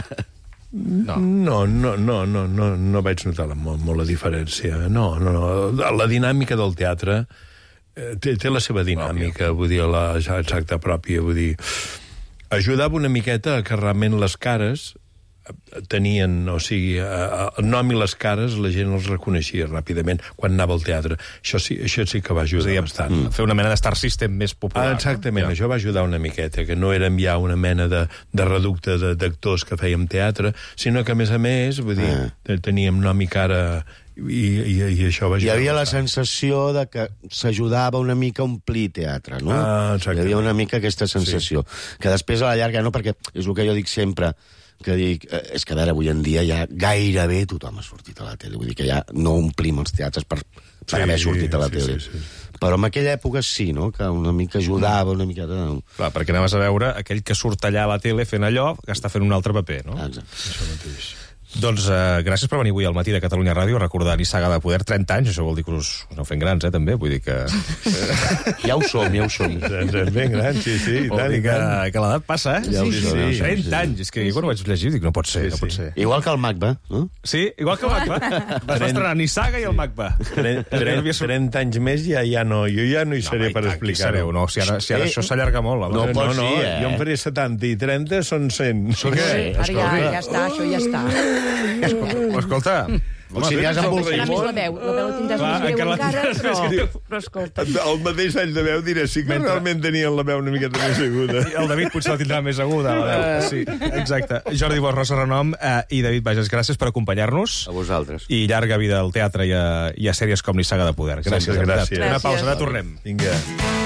S13: No. No, no, no, no, no, no vaig notar la, molt, molt la diferència. No, no, no. La dinàmica del teatre eh, té, té la seva dinàmica, vull dir, la ja exacta pròpia, vull dir... Ajudava una miqueta a que realment les cares tenien, o sigui, el nom i les cares la gent els reconeixia ràpidament quan anava al teatre. Això sí, això sí que va ajudar
S1: dir,
S13: bastant.
S1: mm. fer una mena de Star System més popular.
S13: Ah, exactament,
S1: no?
S13: això va ajudar una miqueta, que no érem ja una mena de, de reducte de- d'actors que fèiem teatre, sinó que, a més a més, vull dir,
S14: Ah.
S13: teníem nom i cara i, i, i això va
S14: Hi
S13: ajudar.
S14: havia la
S13: bastant.
S14: sensació de que s'ajudava una mica a omplir teatre, no?
S13: Ah,
S14: Hi
S13: exactament.
S14: havia una mica aquesta sensació. Sí. Que després, a la llarga, no, perquè és el que jo dic sempre, que dic, eh, és que a veure, avui en dia ja gairebé tothom ha sortit a la tele. Vull dir que ja no omplim els teatres per, per
S13: Sí,
S14: haver sortit a la
S13: sí,
S14: tele.
S13: sí, sí.
S14: Però en aquella època sí, no? Que una mica ajudava, una mica... De...
S1: Clar, perquè anaves a veure aquell que surt allà a la tele fent allò, que està fent un altre paper, no?
S14: Exacte.
S13: Això mateix.
S1: Doncs eh, gràcies per venir avui al matí de Catalunya Ràdio a recordar Nissaga de Poder, trenta anys, això vol dir que us aneu fent grans, eh, també, vull dir que...
S14: Ja ho som, ja ho som.
S13: Ens ens ben grans, sí, sí, i
S1: Vol
S13: tant,
S1: dir
S13: i
S1: que,
S13: tant.
S1: que l'edat passa, eh?
S14: Ja ho
S1: sí,
S14: som, ja ho
S1: sí.
S14: som,
S1: trenta
S14: sí.
S1: anys, és que quan ho vaig llegir dic, no pot ser,
S13: Sí,
S1: no pot
S13: sí.
S1: ser.
S14: Igual que el Macba, no?
S1: Sí, igual que el Macba. Vas estrenar Nissaga i el Macba.
S13: trenta anys més ja, ja no, jo ja no hi seré
S1: home,
S13: per
S1: i tant, qui
S13: explicar-ho.
S1: sereu? No, si ara, si ara
S14: Eh,
S1: això s'allarga molt.
S14: no
S1: home.
S14: pot
S13: no, no,
S14: ser, eh?
S13: jo em faré setanta i trenta són cent.
S14: Són
S15: Sí,
S14: cent.
S15: ara ja, ja està, això ja està.
S1: Escolta,
S6: Home, si n'hi has amb el
S15: Serà més la
S6: Raimon...
S15: veu. La veu la tindràs
S13: Clar,
S15: més greu
S13: encara la
S15: encara,
S13: tindràs més
S15: però,
S13: greu.
S15: però escolta.
S13: El mateix any de veu diré, sí que
S1: Mentre-
S13: realment tenien la veu una miqueta més aguda.
S1: El David potser la tindrà més aguda, la veu. Sí, exacte. Jordi Bosch, Rosa Renom eh, i David Bages, gràcies per acompanyar-nos.
S14: A vosaltres.
S1: I llarga vida al teatre i a, i a sèries com Ni Saga de Poder. Gràcies,
S13: Sempre,
S1: de veritat.
S13: gràcies.
S1: Una pausa, ara tornem.
S13: Vinga.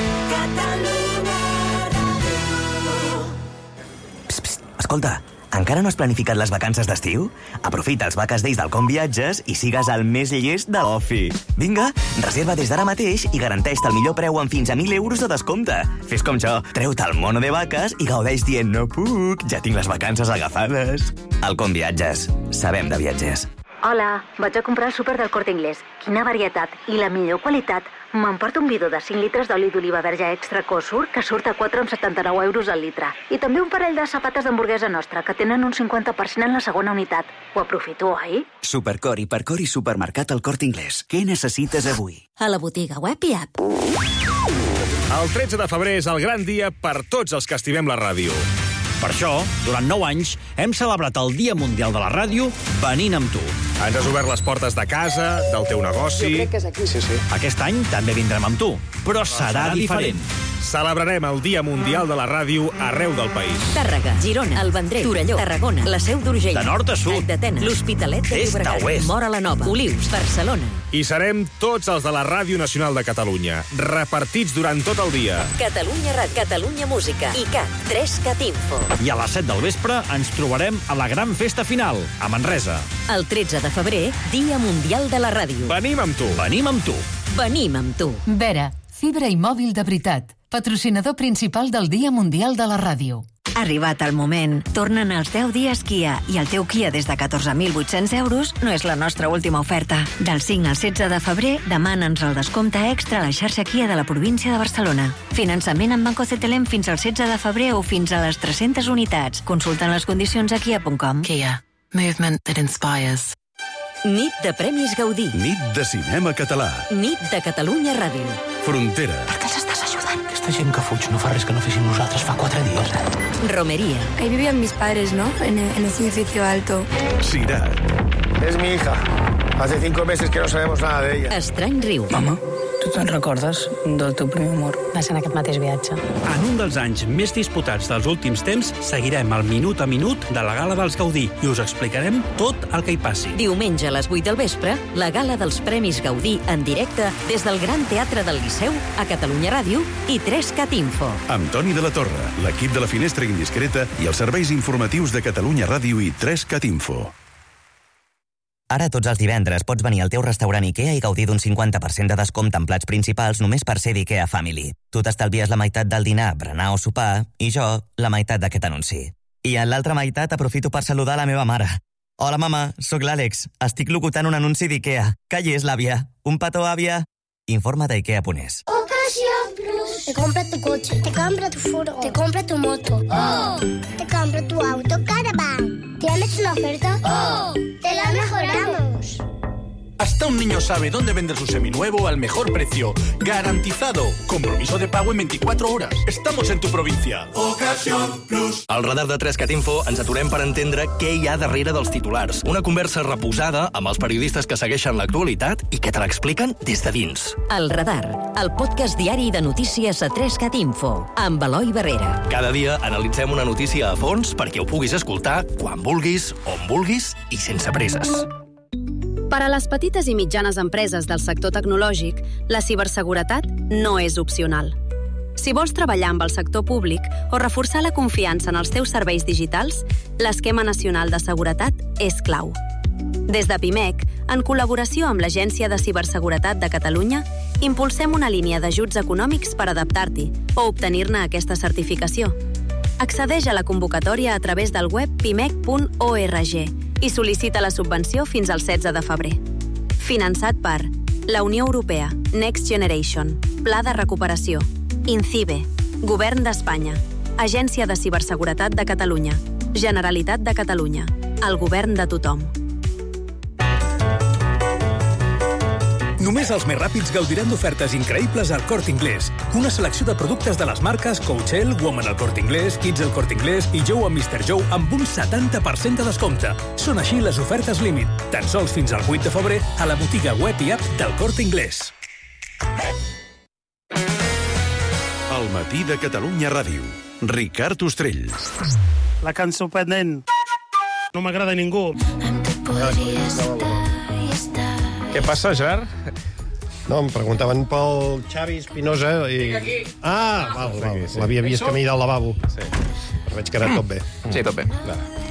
S21: Psst, psst, escolta, encara no has planificat les vacances d'estiu? Aprofita els Vaques Days del Com Viatges i sigues el més llest de l'ofi. Vinga, reserva des d'ara mateix i garanteix-te el millor preu amb fins a mil euros de descompte. Fes com jo, treu-te el mono de vaques i gaudeix dient no puc, ja tinc les vacances agafades. El Com Viatges. Sabem de viatgers.
S22: Hola, vaig a comprar al súper del Corte Inglés. Quina varietat i la millor qualitat. M'emporto un bidó de cinc litres d'oli d'oliva verge extra Cosur que surt a quatre coma setanta-nou euros al litre. I també un parell de sabates d'hamburguesa nostra que tenen un cinquanta per cent en la segona unitat. Ho aprofito, oi?
S21: Supercor, Hipercor i Supermercat al Corte Inglés. Què necessites avui?
S3: A la botiga web i app.
S1: El tretze de febrer és el gran dia per tots els que estimem la ràdio.
S23: Per això, durant nou anys, hem celebrat el Dia Mundial de la Ràdio venint amb tu.
S1: Ens has obert les portes de casa, del teu negoci...
S23: Jo crec que és aquí. Sí, sí. Aquest any també vindrem amb tu, però serà diferent.
S1: Celebrarem el Dia Mundial de la Ràdio arreu del país.
S3: Tàrrega, Girona, el Vendrell, Torelló, Tarragona, la Seu d'Urgell,
S23: De nord a sud.
S3: d'Atenes, l'Hospitalet de
S23: D'est a
S3: Llobregat,
S23: oest.
S3: Móra la Nova, Olius, Barcelona.
S1: I serem tots els de la Ràdio Nacional de Catalunya, repartits durant tot el dia.
S3: Catalunya Ràdio, Catalunya Música i C A T, tres cat Info.
S23: I a les set del vespre ens trobarem a la gran festa final, a Manresa.
S3: El tretze de febrer, Dia Mundial de la Ràdio.
S1: Venim amb tu.
S23: Venim amb tu.
S3: Venim amb tu.
S24: Vera, fibra i mòbil de veritat. Patrocinador principal del Dia Mundial de la Ràdio.
S22: Arribat el moment. Tornen els deu dies Kia i el teu Kia des de catorze mil vuit-cents euros no és la nostra última oferta. Del cinc al setze de febrer demana'ns el descompte extra a la xarxa Kia de la província de Barcelona. Finançament amb Banco Cetelem fins al setze de febrer o fins a les tres-centes unitats. Consulten les condicions a kia punt com.
S24: Kia. Movement that inspires.
S3: Nit de Premis Gaudí.
S12: Nit de cinema català.
S3: Nit de Catalunya Ràdio.
S12: Frontera.
S24: Per què els estàs ajudant? Aquesta gent que fuig no fa res que no féssim nosaltres fa quatre dies. Eh?
S3: Romería.
S25: Ahí vivían mis padres, ¿no? En, en ese edificio alto.
S12: Cirat.
S26: Es mi hija. Hace cinco meses que no sabemos nada de ella.
S3: Estrany riu.
S25: Mama, tu te'n recordes del teu primer amor? Va ser en aquest mateix viatge.
S23: En un dels anys més disputats dels últims temps, seguirem el minut a minut de la Gala dels Gaudí i us explicarem tot el que hi passi.
S3: Diumenge a les vuit del vespre, la Gala dels Premis Gaudí en directe des del Gran Teatre del Liceu, a Catalunya Ràdio i tres cat Info.
S12: Amb Toni de la Torre, l'equip de la Finestra Indiscreta i els serveis informatius de Catalunya Ràdio i tres cat Info.
S21: Ara tots els divendres pots venir al teu restaurant IKEA i gaudir d'un cinquanta per cent de descompte en plats principals només per ser d'IKEA Family. Tu t'estalvies la meitat del dinar, berenar o sopar, i jo la meitat d'aquest anunci. I en l'altra meitat aprofito per saludar la meva mare. Hola, mama, sóc l'Àlex. Estic locutant un anunci d'IKEA. Calles, l'àvia. Un petó, àvia. Informa d'IKEA punt es.
S27: Ocasión Plus. Te compra tu coche, te compra tu furgo, te compra tu moto. ¡Oh! Te compra tu auto Caravan. ¿Tienes una oferta? ¡Oh! ¡Te la mejoramos!
S28: Hasta un niño sabe dónde vender su seminuevo al mejor precio. Garantizado. Compromiso de pago en veinticuatro horas. Estamos en tu provincia. Ocasión Plus.
S29: Al radar de tres cat Info ens aturem per entendre què hi ha darrere dels titulars. Una conversa reposada amb els periodistes que segueixen l'actualitat i que te l'expliquen des de dins.
S3: El Radar, el podcast diari de notícies a tres cat Info, amb Eloi Barrera.
S29: Cada dia analitzem una notícia a fons perquè ho puguis escoltar quan vulguis, on vulguis i sense presses.
S30: Per a les petites i mitjanes empreses del sector tecnològic, la ciberseguretat no és opcional. Si vols treballar amb el sector públic o reforçar la confiança en els teus serveis digitals, l'Esquema Nacional de Seguretat és clau. Des de PIMEC, en col·laboració amb l'Agència de Ciberseguretat de Catalunya, impulsem una línia d'ajuts econòmics per adaptar-t'hi o obtenir-ne aquesta certificació. Accedeix a la convocatòria a través del web pimec punt org i sol·licita la subvenció fins al setze de febrer. Finançat per la Unió Europea, Next Generation, Pla de Recuperació, INCIBE, Govern d'Espanya, Agència de Ciberseguretat de Catalunya, Generalitat de Catalunya, el govern de tothom.
S2: Només els més ràpids gaudiran d'ofertes increïbles al Corte Inglés. Una selecció de productes de les marques Coachel, Woman al Corte Inglés, Kids al Corte Inglés i Joe amb mister Joe amb un setanta per cent de descompte. Són així les ofertes límit, tan sols fins al vuit de febrer a la botiga web i app del Corte Inglés.
S12: El matí de Catalunya Ràdio. Ricard Ostrell.
S4: La cançó pendent. No m'agrada a ningú.
S1: Què passa, Gerard?
S5: No, em preguntaven pel Xavi Espinosa i...
S1: aquí.
S5: Ah, val, val. L'havia vist camí del lavabo.
S1: Sí.
S5: Però veig que ara tot bé.
S1: Sí, tot bé.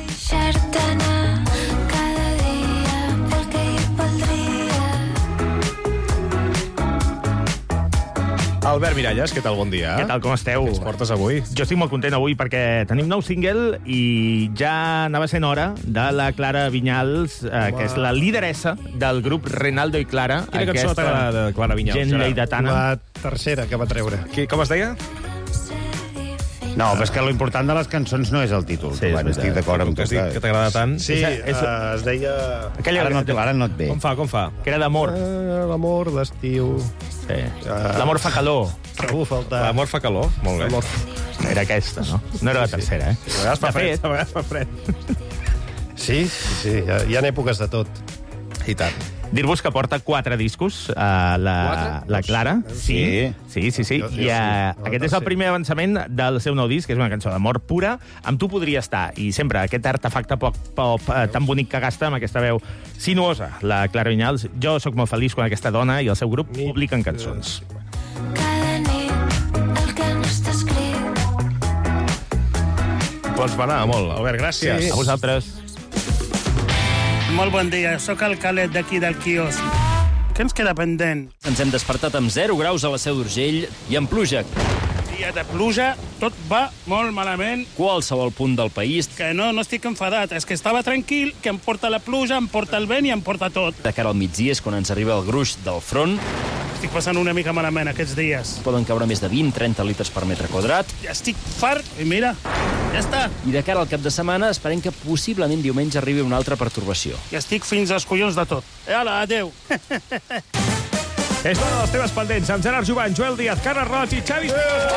S1: Albert Miralles, què tal? Bon dia.
S7: Què tal, com esteu?
S1: Què ens portes avui?
S7: Jo estic molt content avui perquè tenim nou single i ja anava sent hora de la Clara Vinyals, eh, que és la lideressa del grup Renaldo i Clara.
S1: Quina cançó t'agrada de Clara Vinyals?
S7: Gent lleidatana.
S5: La tercera que va treure.
S1: Qui, com es deia?
S7: No, però és que l'important de les cançons no és el títol.
S5: Sí,
S7: bueno, estic d'acord amb
S1: tu. Que, que t'agrada tant.
S5: Sí, és, és, uh, es deia...
S7: Aquella... Ara, no, ara no et ve.
S1: Com fa, com fa?
S7: Que era d'amor.
S5: Uh, L'amor, l'estiu...
S7: Sí. Uh, L'amor fa calor.
S5: Trobo faltar...
S1: L'amor fa calor, molt bé.
S7: Era aquesta, no? No era la tercera, eh?
S1: A vegades fa fred, a vegades fa fred.
S5: Sí, sí, hi ha, hi ha èpoques de tot.
S1: I tant.
S7: Dir-vos que porta quatre discos, uh, la, la Clara. Sí, sí, sí. sí. I uh, aquest és el primer avançament del seu nou disc, que és una cançó d'amor pura. Amb tu podria estar. I sempre aquest artefacte pop, pop uh, tan bonic que gasta amb aquesta veu sinuosa, la Clara Vinyals. Jo sóc molt feliç quan aquesta dona i el seu grup publiquen cançons.
S4: Cada nit el que no està escrit.
S1: Doncs va anar molt. Albert, gràcies.
S7: Sí. A vosaltres.
S4: Molt bon dia, sóc el Calet d'aquí del quiosc. Què ens queda pendent?
S8: Ens hem despertat amb zero graus a la Seu d'Urgell i amb pluja.
S4: Dia de pluja, tot va molt malament.
S8: Qualsevol punt del país.
S4: Que no, no estic enfadat, és que estava tranquil, que em porta la pluja, em porta el vent i em porta tot.
S8: De cara al migdia és quan ens arriba el gruix del front.
S4: Estic passant una mica malament aquests dies.
S8: Poden caure més de vint a trenta litres per metre quadrat.
S4: Ja estic fart, i mira, ja està.
S8: I de cara al cap de setmana esperem que possiblement diumenge arribi una altra pertorbació.
S4: Ja estic fins als collons de tot. E ala, adeu.
S1: És l'hora dels temes pendents amb Gerard Jovany, Joel Díaz, Carles Roig i Xavi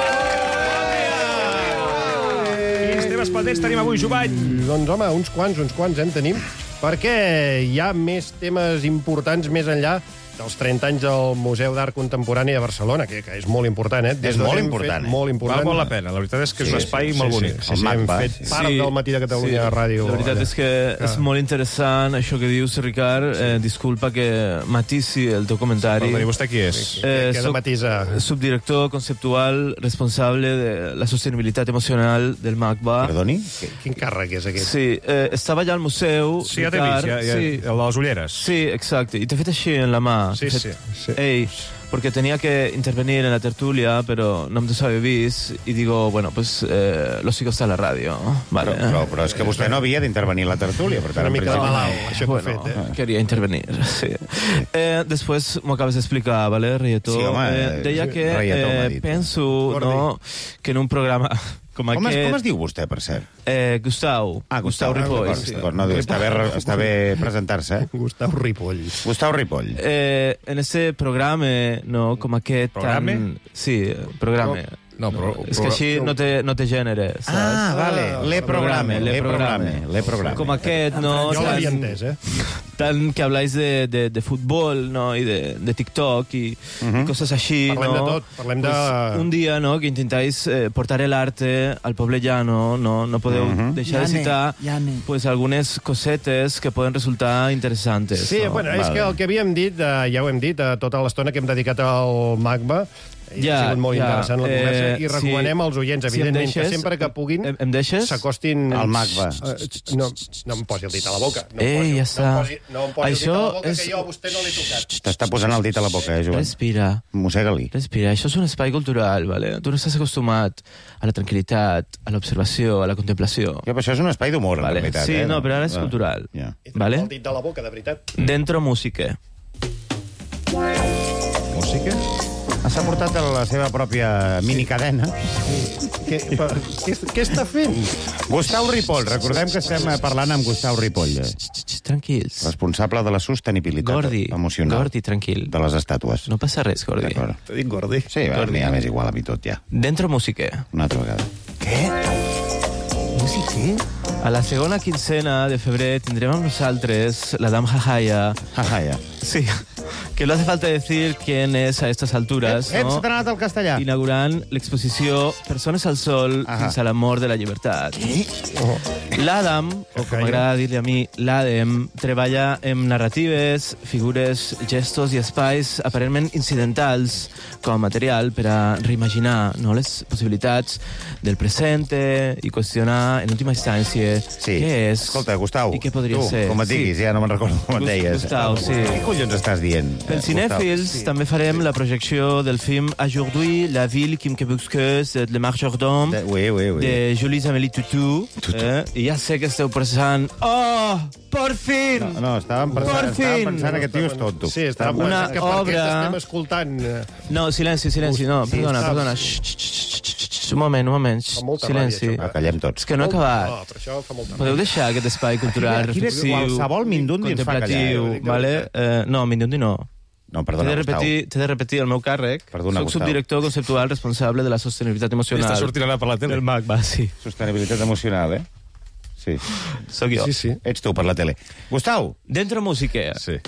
S1: Espinosa. Quins temes pendents tenim avui, Jovany?
S5: Doncs, home, uns quants, uns quants en tenim, perquè hi ha més temes importants més enllà dels trenta anys del Museu d'Art Contemporani de Barcelona, que, que és molt important, eh?
S7: Des és molt important, eh?
S5: Molt important.
S1: Val molt la pena. La veritat és que és
S5: sí,
S1: un espai
S5: sí,
S1: molt
S5: sí,
S1: bonic.
S5: Sí, sí, sí, hem fet part sí, del Matí de Catalunya sí, Ràdio.
S9: La veritat és que ah. és molt interessant això que dius, Ricard. Sí. Eh, disculpa que matisi el teu comentari.
S1: Sí, vostè qui és?
S5: Eh, que soc
S9: subdirector conceptual responsable de la sostenibilitat emocional del MACBA.
S7: Perdoni?
S5: Quin càrrec és aquest?
S9: Sí, eh, estava allà al museu.
S1: Sí, ja t'he vist, ja, ja, sí. El de les ulleres.
S9: Sí, exacte. I t'he fet així en la mà.
S1: Sí,
S9: fet...
S1: sí. sí.
S9: Ey, porque tenía que intervenir en la tertulia, pero no me sabía vis, y digo, bueno, pues eh, lo sigo hasta la radio. Vale.
S7: Però, però, però és que vostè no havia d'intervenir en la tertulia. Per tant,
S5: una mica de malalt, això que
S9: bueno,
S5: he fet, eh?
S9: Quería intervenir, sí. Eh, después m'ho acabes d'explicar, ¿vale, Rieto?
S7: Sí, home,
S9: eh, deia que eh, penso no, que en un programa... Com,
S7: com,
S9: aquest...
S7: es, com es diu vostè, per cert?
S9: Eh, Gustau.
S7: Ah, Gustau,
S9: Gustau Ripoll.
S7: Sí. No, està, bé, està bé presentar-se, eh?
S5: Gustau Ripoll.
S7: Gustau Ripoll.
S9: Eh, en ese programa, no, com aquest...
S1: Programa?
S9: Tan... Sí, programa.
S1: No. No, però,
S9: és que així no té, no té gènere, saps?
S7: Ah, vale. Le programa, le programa, le programa.
S9: Com aquest, no?
S5: Jo l'havia entès, eh?
S9: Tant que habláis de, de, de futbol, ¿no? Y de, de TikTok y, uh-huh. y cosas así,
S5: parlem
S9: ¿no?
S5: de tot, parlem
S9: pues
S5: de...
S9: Un dia, ¿no? Que intentáis eh, portar el arte al poble llano, ¿no? No podeu uh-huh. deixar de citar pues algunes cosetes que poden resultar interessantes.
S5: Sí,
S9: no?
S5: bueno, vale. És que el que havíem dit, eh, ja ho hem dit, eh, tota l'estona que hem dedicat al MACBA, ja, ha sigut molt ja, interessant la conversa eh, i recomanem sí, als oients, evidentment, si deixes, que sempre que puguin
S9: em deixes?
S5: s'acostin
S7: al MACBA.
S5: Uh, no, no em posi el dit a la boca. No
S9: Ei,
S5: posi,
S9: ja està.
S5: No em posi, no em posi
S9: això
S5: el dit a la boca,
S9: és...
S5: que jo a vostè no l'he tocat.
S7: T'està posant el dit a la boca, eh, Joan?
S9: Respira.
S7: Mossega-li.
S9: Respira. Això és un espai cultural, ¿vale? Tu no estàs acostumat a la tranquil·litat, a l'observació, a la contemplació.
S7: Ja, però això és un espai d'humor,
S9: vale.
S7: en realitat.
S9: Sí,
S7: eh?
S9: no, però ara és
S7: ah.
S9: cultural.
S5: Ja.
S9: Vale?
S5: El dit de la boca, de veritat.
S9: Dentro música.
S1: Música?
S6: S'ha portat a la seva pròpia minicadena.
S5: Què, què, què està fent?
S6: Gustau Ripoll. Recordem que estem parlant amb Gustau Ripoll.
S9: Tranquils.
S6: Responsable de la sostenibilitat
S9: Gordi,
S6: emocional.
S9: Gordi, tranquil.
S6: De les estàtues.
S9: No passa res, Gordi.
S5: T'he dit Gordi?
S6: Sí, va, Gordi. Ja m'és igual a mi tot, ja.
S9: Dentro música.
S6: Una altra vegada.
S9: Què? Música? A la segona quincena de febrer tindrem amb nosaltres la Dam Jajaya.
S6: Jajaya.
S9: Sí. Que no hace falta decir quién es a estas alturas,
S6: eh,
S9: ¿no?
S6: Se t'ha anat al castellà.
S9: Inaugurant l'exposició Persones al sol
S6: Ajá.
S9: fins a l'amor de la llibertat.
S6: Eh?
S9: Oh. L'Adam, o com m'agrada dir-li a mi, l'Adam, treballa amb narratives, figures, gestos i espais aparentment incidentals com a material per a reimaginar, no, les possibilitats del present i qüestionar, en última instància,
S6: sí.
S9: què és.
S6: Escolta, Gustau,
S9: i què podria
S6: tu,
S9: ser.
S6: com et diguis, sí. Ja no me'n recordo com et deies.
S9: Gustau, sí.
S6: Què collons estàs dient?
S9: Pels cinèfils sí. també farem la projecció del film Aujourd'hui, la ville qui me busqueuse de Marc Jordan,
S6: de, oui, oui, oui.
S9: de Julie Amélie Tutu. Eh? I ja sé que esteu pensant, oh, por fin!
S6: No, no estàvem pensant, estàvem pensant aquest tio és tonto.
S5: Sí, estàvem
S9: una
S5: pensant que
S9: obra...
S5: per què t'estem escoltant.
S9: No, silenci, silenci, no,
S5: sí,
S9: perdona,
S5: està...
S9: perdona. Xxt, xxt, xxt, un moment, un moment, silenci.
S6: Ah, callem tots.
S9: És que no he acabat.
S5: Oh, però això fa molta
S9: Podeu deixar aquest espai cultural,
S6: aquí, aquí
S9: reflexiu,
S6: qualsevol mindundi ens fa
S9: contemplatiu,
S6: callar.
S9: vale? Eh, no, mindundi no.
S6: No, perdona,
S9: T'he de repetir, t'he de repetir el meu càrrec.
S6: Perdona,
S9: Soc subdirector conceptual responsable de la sostenibilitat emocional.
S1: Està sortint ara per la tele.
S9: El Mac, va, sí.
S6: Sostenibilitat emocional, eh? Sí.
S9: Soc jo.
S5: Sí, sí.
S6: Ets tu per la tele. Gustau!
S9: Dentro música.
S1: Sí.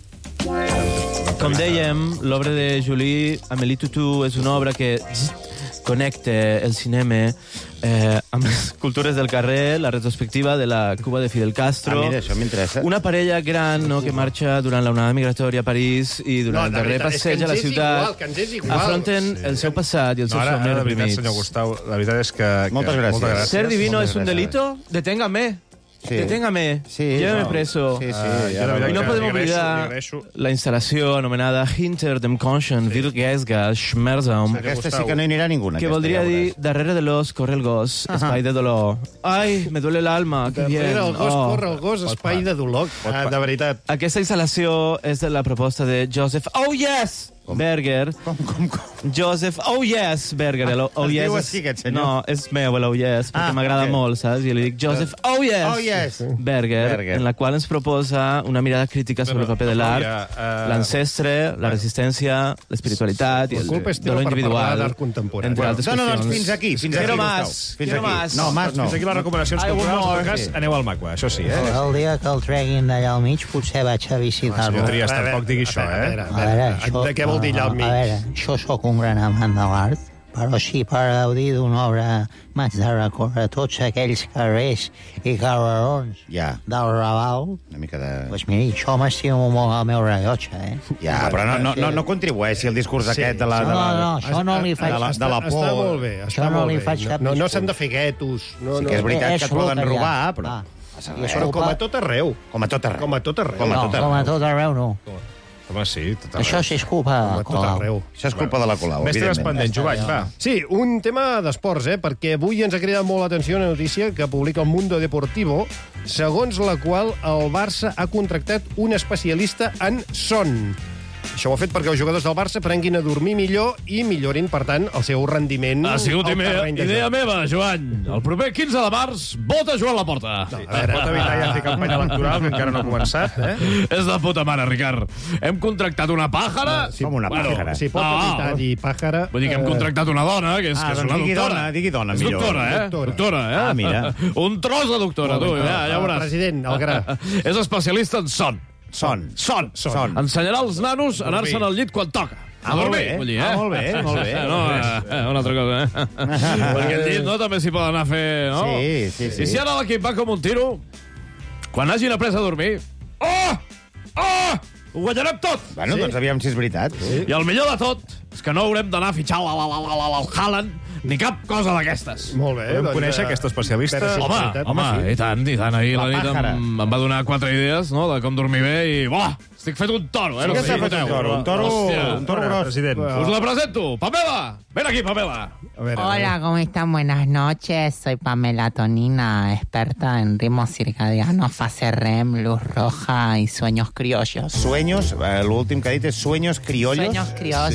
S9: Com dèiem, l'obra de Julie Amélie Tutu és una obra que connecta el cinema eh, amb les cultures del carrer, la retrospectiva de la Cuba de Fidel Castro.
S6: Ah, mira, això m'interessa.
S9: Una parella gran, no, que marxa durant la onada migratòria a París i durant
S5: No,
S9: el
S5: de
S9: darrer
S5: veritat, és que
S9: passeig a la
S5: ens és
S9: ciutat
S5: igual, que ens és igual.
S9: afronten
S5: Sí.
S9: el seu passat i el seu
S1: No, ara,
S9: somni
S1: ara, de veritat,
S9: reprimits.
S1: senyor Gustau, la veritat és que...
S6: Moltes
S1: que,
S6: gràcies.
S1: Moltes gràcies.
S9: Ser divino
S6: Moltes
S9: es un
S6: gràcies.
S9: delito? Deténgame.
S6: Sí.
S9: Deténgame.
S6: Sí,
S9: Llévame
S6: no.
S9: preso.
S6: Sí, sí,
S1: Ah,
S6: ja
S1: jo de veritat
S9: I no
S1: que
S9: podem
S1: li agraeixo,
S9: oblidar
S1: li agraeixo.
S9: la instal·lació anomenada Hinter dem Conscient, sí. Wirgesga, Schmerzaum,
S6: Aquesta sí que no hi anirà ninguna.
S9: que
S6: aquesta,
S9: voldria
S6: ja
S9: dir darrere de l'os corre el gos, espai de dolor. Ai, me duele l'alma, que bien.
S5: Darrere el gos
S9: Oh.
S5: corre el gos, espai de dolor. Ah, de veritat.
S9: Aquesta instal·lació és de la proposta de Joseph Oh Yes! Berger.
S6: Com, com, com?
S9: Joseph Oh Yes Berger. El Oh
S6: Es
S9: Yes
S6: diu
S9: és-
S6: així, aquest senyor?
S9: No, és meu, el Oh Yes, perquè
S6: Ah,
S9: m'agrada
S6: ok.
S9: molt, saps? I li dic Joseph Oh Yes,
S6: Oh Yes.
S9: Berger,
S6: Berger.
S9: en la qual ens proposa una mirada crítica sobre el paper de l'art,
S1: ja, eh,
S9: l'ancestre, la resistència, l'espiritualitat i
S5: La
S9: el
S5: culpa és teva
S9: dolor
S5: per parlar
S9: individual.
S5: d'art contemporani.
S9: Entre altres
S6: No, no, doncs
S9: qüestions.
S6: fins aquí, fins
S9: Quiero
S6: aquí,
S9: más,
S6: Gustau. Fins
S9: quiero
S6: aquí.
S9: más.
S6: No, más no.
S1: Fins aquí les recomanacions
S9: I want
S1: culturals. En
S9: more.
S1: tot cas,
S6: Sí.
S1: aneu al Mac, va, això sí, eh?
S10: El dia que el treguin d'allà al mig potser vaig a visitar-lo.
S1: Senyor Trias,
S5: A veure,
S1: tampoc digui això,
S5: a veure,
S1: eh?
S5: a veure, de què vol dir allà al mig?
S10: A veure, jo sóc un gran amant de l'art, però així per gaudir d'una obra m'haig de recórrer tots aquells carrers i carrerons
S6: Ja,
S10: del Raval.
S6: una mica de...
S10: Doncs miri, això m'estimo molt al meu rellotge, eh?
S6: Ja, però no, no, no, no contribueixi al discurs
S5: Sí.
S6: aquest de la... De la,
S10: No, no, això no li faig...
S6: de la, de la por.
S5: Està molt bé, està
S10: Jo no
S5: molt
S10: li
S5: bé.
S10: faig cap
S5: No, no
S10: discurs.
S5: s'han de fer guetos. No,
S6: Sí
S5: no.
S6: que és veritat
S10: És
S6: que et
S10: el
S6: poden
S10: que hi ha.
S6: robar, però...
S10: Va.
S6: passa
S10: I
S6: res.
S10: això
S5: Però com a tot arreu.
S6: Com a tot arreu.
S5: Com a tot arreu.
S6: Com a
S10: No,
S6: tot
S10: com a
S6: arreu.
S10: tot arreu no.
S1: Home, sí, totalment.
S10: Això sí és culpa
S5: Com
S10: de
S5: a tot
S10: Colau.
S5: arreu.
S6: Això és culpa de la Colau,
S1: Més temes
S6: evidentment.
S1: pendents, Jovany, va.
S5: Sí, un tema d'esports, eh? Perquè avui ens ha cridat molt l'atenció una notícia que publica el Mundo Deportivo, segons la qual el Barça ha contractat un especialista en son. Això ho ha fet perquè els jugadors del Barça prenguin a dormir millor i millorin, per tant, el seu rendiment
S2: Ha sigut
S5: al
S2: idea,
S5: terreny de
S2: idea
S5: joc.
S2: meva, Joan. El proper quinze de març, vota Joan Laporta.
S1: Sí, a veure, pot evitar ja fer campanya electoral, que encara no ha començat, eh?
S2: És de puta mare, Ricard. Hem contractat una pàjara.
S6: Com una pàjara?
S5: Si pot
S2: Ah.
S5: evitar dir pàjara...
S2: Vull dir que hem
S5: eh,
S2: contractat una dona, que és,
S6: Ah,
S2: que és
S6: doncs
S2: una
S6: digui
S2: doctora.
S6: dona, digui dona,
S2: és
S6: millor.
S2: doctora, eh?
S5: Doctora.
S2: Doctora, eh?
S6: Ah, mira.
S2: Un tros de doctora, tu, ja, ja
S5: El
S2: veuràs.
S5: president, el gra.
S2: És especialista en son.
S6: Son.
S2: Son.
S6: Son.
S2: Ensenyarà als nanos a anar-se'n al llit quan toca.
S6: Ah, molt bé.
S2: vull dir, eh?
S6: Ah, molt bé, molt bé.
S2: No, eh, una altra cosa, eh? Perquè el llit, no, també s'hi poden anar a fer, no?
S6: Sí, sí, sí.
S2: I si ara l'equip va com un tiro, quan hagin après a dormir... Oh! Oh! Ho guanyarem tot!
S6: Bueno, doncs aviam si és veritat. Sí.
S2: I el millor de tot és que no haurem d'anar a fitxar la, la, la, la, la, el Haaland ni cap cosa d'aquestes.
S5: Molt bé.
S1: Podem
S5: doncs,
S1: conèixer
S5: eh,
S1: aquest especialista?
S5: veure si és
S2: Home,
S5: veritat.
S2: home, i tant, i tant. Ahir
S6: La
S2: la, nit
S6: pàjara.
S2: em, em va donar quatre idees, no?, de com dormir bé i... Buah, estic fet un toro, eh?
S6: Sí que
S2: sé
S6: s'ha
S2: si
S6: fet un
S2: noteu.
S6: toro, un toro,
S2: Hòstia.
S6: un toro gros.
S1: President.
S2: Us la presento. Pamela, ven aquí, Pamela.
S5: A veure,
S11: Hola, ¿cómo están? Buenas noches. Soy Pamela Tonina, experta en ritmos circadianos, fase R E M, luz roja y sueños criollos.
S6: Sueños, eh, l'últim que ha dit és sueños criollos.
S11: Sueños criollos.
S5: No,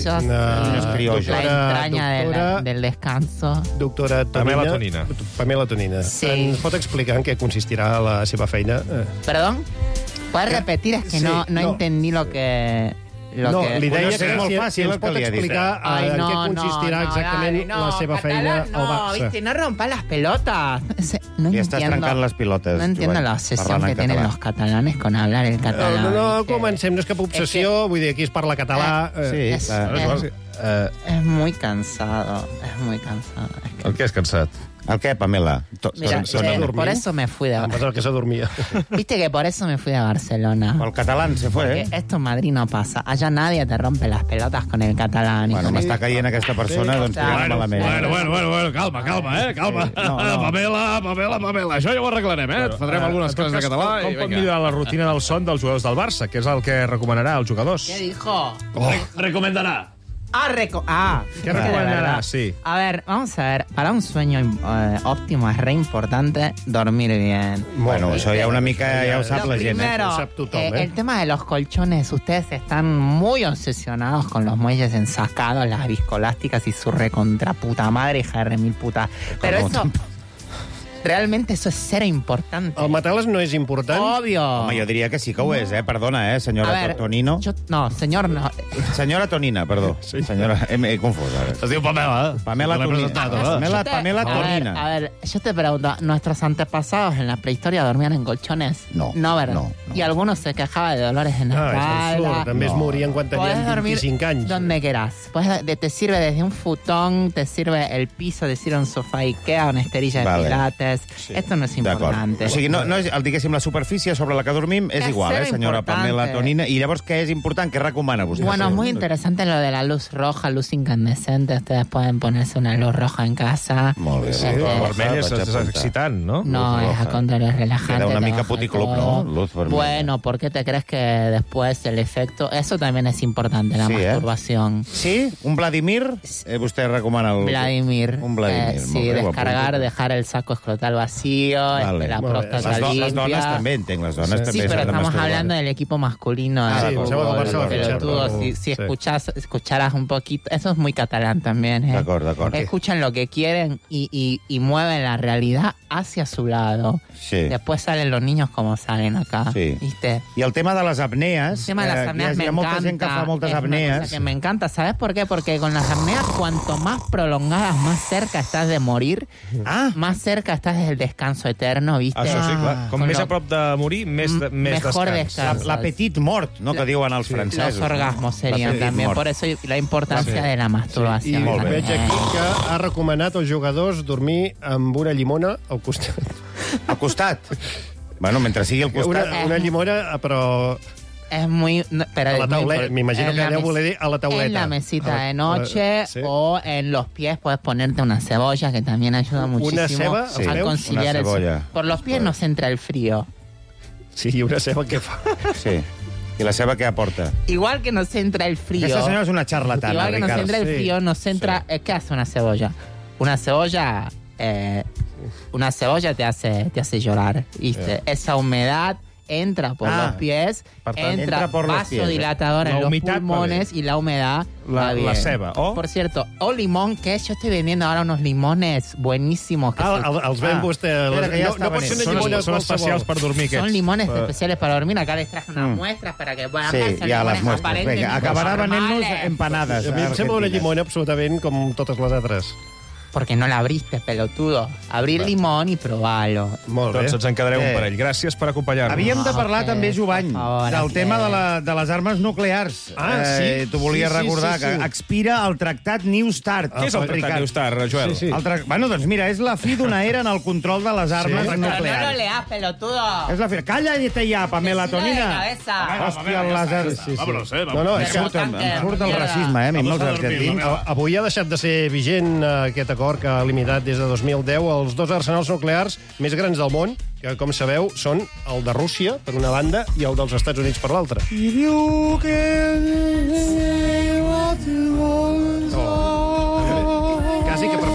S5: Uh,
S6: criollo.
S11: La entraña de la, del descanso.
S5: Doctora Tonina.
S1: Pamela Tonina.
S5: Pamela Tonina.
S11: Sí.
S5: Ens pot explicar en què consistirà la seva feina?
S11: Perdón? ¿Puedes repetir? Es que
S5: Sí,
S11: no, no,
S5: no.
S11: entendí lo que... Lo
S5: no,
S11: que...
S5: li deia
S6: Bueno,
S5: que
S6: és molt
S5: si,
S6: fàcil
S5: si ens
S6: el que
S5: pot
S6: li ha dit.
S5: explicar
S11: Ay,
S5: en
S11: no,
S5: què consistirà
S11: no, no,
S5: exactament
S11: dale, no,
S5: la seva
S11: catalán,
S5: feina al
S11: no,
S5: Barça.
S11: viste, no rompas las pelotas. Ese- No
S6: Li estàs
S11: entiendo,
S6: trencant les pilotes,
S11: no entiendo
S6: Joan,
S11: la obsesión
S6: parlant
S11: que
S6: en
S11: tienen
S6: català.
S11: los catalanes con hablar el
S5: No,
S11: catalán.
S5: no, no,
S11: ¿viste?
S5: comencem, no és cap obsessió, vull dir, aquí es parla català.
S11: Eh,
S5: eh,
S11: es,
S5: eh,
S11: es-
S5: eh,
S11: es muy cansado, es muy cansado. Es que-
S1: El què és cansat?
S6: El què, Pamela? To-
S11: Mira,
S6: to-
S11: eh,
S6: Tonina.
S11: por eso me fui de
S5: em passa el que se dormia.
S11: Viste que por eso me fui de Barcelona.
S6: El catalán se fue, eh?
S11: Porque esto en Madrid no pasa. Allá nadie te rompe las pelotas con el catalán. y
S6: Bueno,
S11: con el-
S6: m'està caient aquesta persona, doncs
S11: Bueno,
S6: bueno, malament.
S1: Bueno, bueno, bueno, bueno, calma, calma, eh? Calma.
S6: No, no.
S1: Pamela, Pamela, Pamela. Això ja ho arreglarem, eh? Et fotrem
S5: eh,
S1: algunes
S5: en tot
S1: coses de
S5: cas,
S1: català
S5: com-
S1: i
S5: com pot
S1: vinga. millorar la rutina del son dels jugadors del Barça, que és el que recomanarà als jugadors.
S11: ¿Qué dijo?
S1: Recomendarà.
S11: Ah, reco ah
S1: ¿Qué
S11: es que de
S1: recomendará?
S11: verdad.
S1: Sí.
S11: A ver, vamos a ver. Para un sueño eh, óptimo es re importante dormir bien.
S6: Bueno, això ja una mica ja ho sap
S11: Lo
S6: la gent, eh?
S11: primero,
S5: Ho sap tothom,
S11: eh,
S5: eh?
S11: el tema de los colchones. Ustedes están muy obsesionados con los muelles ensacados, las viscolásticas y su recontra puta madre, hija de remil puta. Pero
S6: Com-
S11: eso... Realmente eso es ser importante.
S5: El Mateles no és important?
S11: Obvio.
S6: Home, jo diria que sí que ho és, eh? Perdona, eh, senyora
S11: A ver,
S6: Tonino.
S11: Yo, no, señor, no.
S6: Senyora Tonina, perdó. Sí. Senyora, he, he confós ara.
S1: Es diu Pamela, eh?
S6: Pamela
S1: Te l'he
S6: Tonina.
S1: presentat, eh?
S6: Pamela,
S11: Yo te-
S6: Pamela
S11: a ver,
S6: Tonina.
S11: a ver, yo te pregunto, ¿nuestros antepasados en la prehistoria dormían en colchones?
S6: No,
S11: No, ¿verdad?
S6: no, no.
S11: Y algunos se quejaban de dolores en la
S5: No, és
S11: espalda.
S5: absurd. També es
S6: No.
S5: morien quan
S11: Puedes
S5: tenien
S11: dormir
S5: vint-i-cinc anys.
S11: donde quieras. Puedes- de- te sirve desde un futón, te sirve el piso, te sirve un sofá Ikea, una esterilla de
S6: Vale.
S11: pilates. Esto no es
S6: D'acord.
S11: importante.
S6: O sigui, no, no és, el, diguéssim, la superfície sobre la que dormim és
S11: És
S6: igual, eh,
S11: cero
S6: senyora
S11: importante.
S6: Pamela Tonina. I llavors, què és important? Què recomana vostè?
S11: Bueno, es muy interesante lo de la luz roja, luz incandescente. Ustedes pueden ponerse una luz roja en casa.
S6: Molt bé.
S11: Sí,
S1: El
S11: Eh,
S1: vermell és,
S6: vaig
S1: és
S6: apuntar.
S1: excitant, no?
S11: No, es al contrario, es relajante.
S6: Queda una
S11: te
S6: mica
S11: baja
S6: puticlub,
S11: todo.
S6: no? Luz vermella.
S11: Bueno, ¿por qué te crees que después el efecto... Eso también es importante, la
S6: Sí, eh?
S11: masturbación.
S6: Sí? Un Vladimir? Eh, vostè recomana el...
S11: Vladimir.
S6: Un Vladimir,
S11: Eh,
S6: molt
S11: sí,
S6: bé, ho
S11: descargar,
S6: apunto.
S11: dejar el saco escrotal vacío,
S6: Vale.
S11: este, la
S5: Molt bé.
S11: próstata
S6: Les, do
S11: limpia.
S6: les dones també, entenc, les dones
S11: Sí,
S6: també
S11: pero
S6: s'han de
S11: estamos
S6: masturbar.
S11: hablando del equipo masculino.
S5: Ah,
S11: del
S5: sí,
S11: fútbol,
S5: pensaba que el Barça lo
S11: pelotudo.
S5: fichaba,
S11: Si,
S5: pero-
S11: si
S5: sí.
S11: escuchás, escucharas un poquito... Eso es muy catalán también, ¿eh?
S6: D'acord, d'acord.
S11: Escuchan lo que quieren y, y, y mueven la realidad hacia su lado.
S6: Sí.
S11: Después salen los niños como salen acá.
S6: Sí.
S11: ¿Viste?
S6: I el tema de les apnees...
S11: El tema de las
S6: eh,
S11: apneas
S6: hi ha,
S11: me
S6: hi ha molta gent que
S11: encanta.
S6: fa moltes
S11: Es una
S6: apnees.
S11: cosa que me encanta. ¿Sabes por qué? Porque con las apneas, cuanto más prolongadas, más cerca estás de morir,
S6: Ah.
S11: más cerca estás del descanso eterno, ¿viste?
S1: Això sí, clar. Com
S11: Con
S1: més
S11: lo-
S1: a prop de morir, més, de, més
S11: mejor
S1: descans.
S11: descans.
S6: La petit mort, no?, que diuen els francesos.
S11: Los orgasmos serían
S6: La petit
S11: también.
S6: mort.
S11: Por eso la importancia
S5: Sí.
S11: de la
S5: I
S11: masturbación.
S6: Molt bé.
S5: veig aquí que ha recomanat als jugadors dormir amb una llimona al costat.
S6: Al costat. Bueno, mentre sigui al costat...
S5: Una, una llimona, però...
S11: Es muy... no, pero
S5: A la
S11: es muy
S5: tauleta,
S11: impor-
S5: m'imagino
S11: en
S5: que
S11: la
S5: deu
S11: mes-
S5: voler dir a la tauleta.
S11: En la mesita
S5: A la-
S11: de noche
S5: sí.
S11: o en los pies puedes ponerte una cebolla, que también ayuda muchísimo
S5: ceba als
S11: a
S5: peus?
S11: conciliar
S6: Una
S11: el...
S6: cebolla.
S11: Por los pies nos entra el frío.
S5: Sí, i una ceba què fa?
S6: Sí. I la ceba què aporta?
S11: Igual que nos entra el frío...
S6: Aquesta senyora és una xarlatana,
S11: Igual que nos
S6: Ricard.
S11: entra el
S6: Sí.
S11: frío, nos entra... eh, ¿Qué hace una cebolla? Una cebolla... eh, una cebolla te hace, te hace llorar, ¿viste? Esa humedad entra por
S6: Ah,
S11: los pies,
S6: per tant,
S11: entra,
S6: entra por los pies, eh?
S11: vasodilatador
S1: La
S11: en los
S1: humitat va
S11: pulmones y la humedad
S1: La-
S11: va bien.
S1: la ceba, o-
S11: Por cierto, o limón, que yo estoy vendiendo ahora unos limones buenísimos. Que
S5: Ah,
S11: se-
S5: el- els ven
S6: Ah,
S5: vostè...
S6: espera, que ja
S5: no,
S6: està
S5: no pot
S6: venent.
S5: ser una
S1: Són,
S5: llimona
S1: són especials per dormir, aquests.
S11: Son limones
S1: Eh,
S11: especiales para dormir. Acá les traje unas
S6: Mm.
S11: muestras para que puedan
S6: Sí,
S11: ver. Son
S6: ja les
S11: limones
S6: muestres.
S11: aparentemente
S6: Vinga, acabarà venent-nos
S11: normales.
S6: empanades.
S5: A mi em sembla una llimona absolutament com totes les altres.
S11: Porque no la abriste, pelotudo. Abrí el limón y probalo.
S5: Molt bé.
S1: Doncs ens en quedaré
S6: Eh.
S1: un parell. Gràcies per acompanyar-nos.
S6: Havíem de
S11: Ah,
S6: parlar
S11: ok,
S6: també, Jovany,
S11: per favor,
S6: del
S11: ok.
S6: tema de, la, de les armes nuclears.
S5: Ah, sí?
S6: Eh, T'ho volia
S5: Sí, sí,
S6: recordar,
S5: sí, sí.
S6: que expira el tractat New START.
S1: Què és el Tractat
S6: Ricard?
S1: New Star, Joel?
S5: Sí, sí.
S6: El tra... Bueno, doncs mira, és la fi d'una era en el control de les armes
S5: Sí.
S11: Pero no lo
S6: nuclears.
S11: leas, pelotudo.
S6: És la fi... Calla-te ja, Pamela
S11: Decilo de
S6: Tonina.
S11: cabeza.
S6: Hòstia, el làser.
S5: Sí, sí.
S1: Vámonos, eh?
S5: No, no,
S6: Em
S5: és que
S6: surt, em
S11: Tanque,
S6: surt el
S11: mierda.
S6: racisme, eh? A mi
S1: Vamos
S6: me'ls
S1: a
S6: has
S1: dormir,
S6: dit.
S1: Pamela.
S5: avui ha deixat de ser vigent eh, aquest acord que ha limitat des de dos mil deu els dos arsenals nuclears més grans del món, que, com sabeu, són el de Rússia, per una banda, i el dels Estats Units per l'altra.
S6: You can say what you want.
S5: Quasi que prefereixo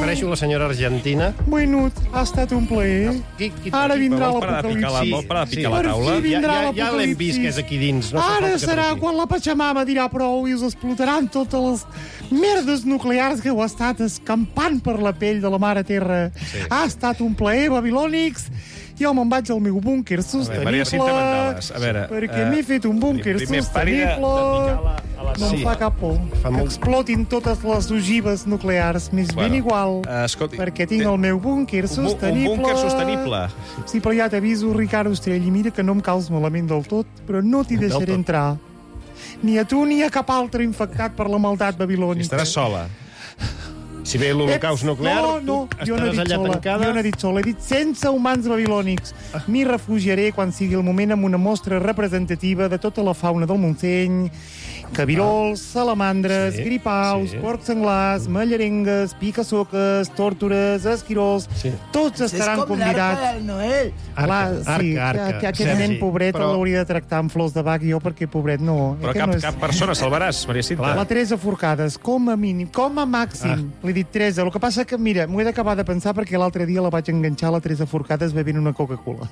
S5: refereixo a la senyora argentina.
S13: Bueno, ha estat un plaer.
S5: Qui, qui,
S13: Ara
S5: qui,
S13: vindrà
S5: vol parar de picar la-
S13: l'apocalipsi.
S5: vol parar de picar
S13: Sí.
S5: la
S13: Per
S5: taula?
S13: fi vindrà
S5: Ja- ja- ja l'hem
S13: l'apocalipsi.
S5: vist, que és aquí dins, no fa
S13: Ara
S5: falta que
S13: serà
S5: truqui.
S13: quan la Pachamama dirà prou i us explotaran totes les merdes nuclears que heu estat escampant per la pell de la mare terra.
S5: Sí.
S13: Ha estat un plaer, babilònics. Jo me'n vaig al meu búnquer
S1: A
S13: sostenible.
S1: veure, Maria Cinta Mandales, a veure...
S13: Perquè
S1: eh,
S13: m'he fet un búnquer
S1: primer pari de- de
S13: sostenible.
S1: picar la- a la
S13: No em
S1: taula.
S13: fa cap por.
S5: Fa
S13: Que
S5: molt-
S13: explotin totes les ogives nuclears. M'és
S1: Bueno,
S13: ben igual.
S1: eh, escolti,
S13: perquè tinc
S1: té-
S13: el meu búnquer
S1: un bu- un
S13: sostenible.
S1: búnquer sostenible.
S13: Sí, però ja t'aviso, Ricardo Estrell, i mira que no em caus malament del tot, però no t'hi
S5: Del
S13: deixaré
S5: tot.
S13: entrar. Ni a tu ni a cap altre infectat per la maldat babilònica.
S1: Estaràs sola.
S5: Si ve l'holocaust nuclear,
S13: no, no,
S5: tu
S13: jo no he
S5: estaràs
S13: dit
S5: allà
S13: sola,
S5: tancada.
S13: jo no he dit sola, he dit sense humans babilònics. M'hi refugiaré quan sigui el moment amb una mostra representativa de tota la fauna del Montseny, cabirols, salamandres,
S5: Sí,
S13: gripaus,
S5: sí.
S13: porcs senglars, mallarengues, pica-soques, tòrtores, esquirols...
S5: Sí.
S13: Tots estaran convidats.
S10: Noel.
S13: Clar,
S5: Arca,
S13: sí,
S5: arca, arca.
S13: que, que aquest
S5: Sergi,
S13: nen pobret
S5: però-
S13: l'hauria de tractar amb flors de bac, jo perquè pobret no.
S1: Però
S13: Aquest
S1: cap,
S13: no és...
S1: cap persona salvaràs, Maria Cinta.
S13: La Teresa Forcades, com a mínim, com a màxim.
S5: Ah.
S13: Li he dit Teresa. El que passa que, mira, m'ho he d'acabar de pensar perquè l'altre dia la vaig enganxar a la Teresa Forcades bevent una Coca-Cola.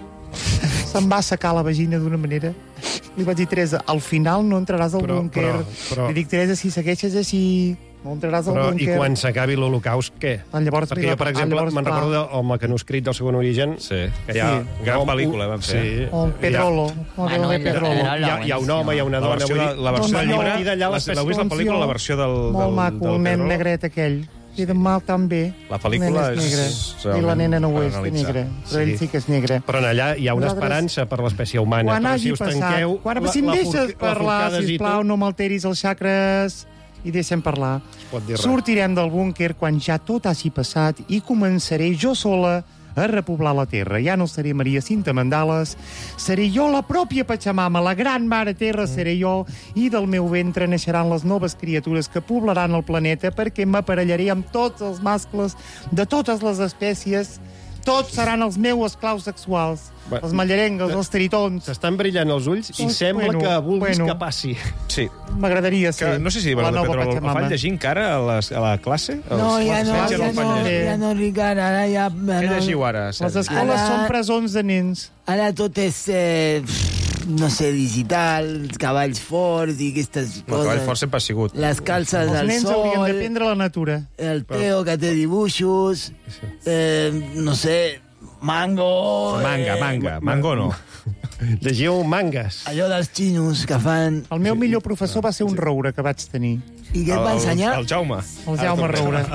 S13: Se'm va assecar la vagina d'una manera. Li vaig dir, Teresa, al final no entraràs al
S5: Però-
S13: búnquer.
S5: però- però-
S13: Li dic, Teresa, si segueixes així, no entraràs al
S5: Però, i
S13: búnquer.
S5: quan s'acabi l'holocaust, què?
S13: Ah, llavors,
S5: Perquè
S13: mira,
S5: jo, per
S13: ah,
S5: exemple,
S13: llavors,
S5: me'n
S13: clar.
S5: recordo del mecanoscrit del segon origen.
S1: Sí.
S5: Que hi ha
S13: Sí.
S1: Gran
S5: un-
S1: pel·lícula van fer.
S5: Sí.
S13: O Pedrolo. O
S10: Bueno,
S13: de
S10: el-
S13: Pedrolo.
S10: el-
S5: Hi ha, hi ha un home, hi ha una
S1: La
S5: dona.
S1: versió,
S5: vull
S1: de,
S5: dir,
S1: la versió
S13: Doncs
S1: del
S13: no.
S1: llibre,
S13: I
S5: d'allà
S1: l'has
S13: les
S1: l'heu vist la pel·lícula,
S13: pensions.
S1: la versió del, del,
S13: Molt maco,
S1: del
S13: el nen
S1: Pedrolo?
S13: negret aquell. I de mal també.
S1: La pel·lícula
S13: El nen
S1: és-
S13: negre.
S1: és
S13: I la
S1: realment
S13: nena no ho
S1: per
S13: és, de
S1: analitzar.
S13: negre. Però ell sí que és negre.
S5: Però en allà hi ha una
S13: Nosaltres-
S5: esperança per l'espècie humana.
S13: Quan
S5: però
S13: hagi
S5: si us
S13: passat...
S5: tanqueu,
S13: Quan,
S5: la-
S13: si em
S5: la
S13: deixes
S5: forca- la
S13: parlar,
S5: forcada i
S13: sisplau,
S5: tot,
S13: no m'alteris els xacres i deixa'm parlar.
S5: pot dir res.
S13: Sortirem del búnquer quan ja tot hagi passat i començaré jo sola a repoblar la terra. Ja no seré Maria Cinta Mandales, seré jo la pròpia Pachamama, la gran mare terra seré jo, i del meu ventre naixeran les noves criatures que poblaran el planeta perquè m'aparellaré amb tots els mascles de totes les espècies. Tots seran els meus esclaus sexuals.
S5: Bé,
S13: Els mallarengues, els tritons.
S5: S'estan brillant els ulls i
S13: Doncs,
S5: sembla
S13: bueno,
S5: que vulguis
S13: bueno.
S5: que passi.
S1: Sí.
S13: M'agradaria
S1: Que,
S13: ser
S1: no sé si
S13: la
S1: bueno,
S13: nova
S1: Pedro, el
S13: Pachamama.
S1: fan llegir encara a, les, a la classe?
S10: No,
S1: Els-
S10: ja
S1: els
S10: no,
S1: nens
S10: ja
S1: el fan
S10: no,
S1: llegir.
S10: ja no, Ricard, ara ja...
S1: Què
S10: no,
S1: llegiu ara,
S13: Les
S1: Sergi?
S13: escoles
S10: Ara-
S13: són presons de nens.
S10: Ara tot és, eh, no sé, digital, cavalls forts i aquestes
S1: No, el cavall
S10: coses.
S1: fort sempre ha sigut.
S10: Les calces
S13: Els
S10: al
S13: nens haurien
S10: sol,
S13: d'aprendre la natura.
S10: el Teo que té dibuixos, eh, no sé, mango...
S1: Manga,
S10: eh,
S1: manga. Mango no.
S5: Llegiu mangas.
S10: Allò dels xinos que fan...
S13: El meu millor professor va ser un roure que vaig tenir.
S10: I què et va ensenyar?
S1: El, el Jaume.
S13: El Jaume Roure.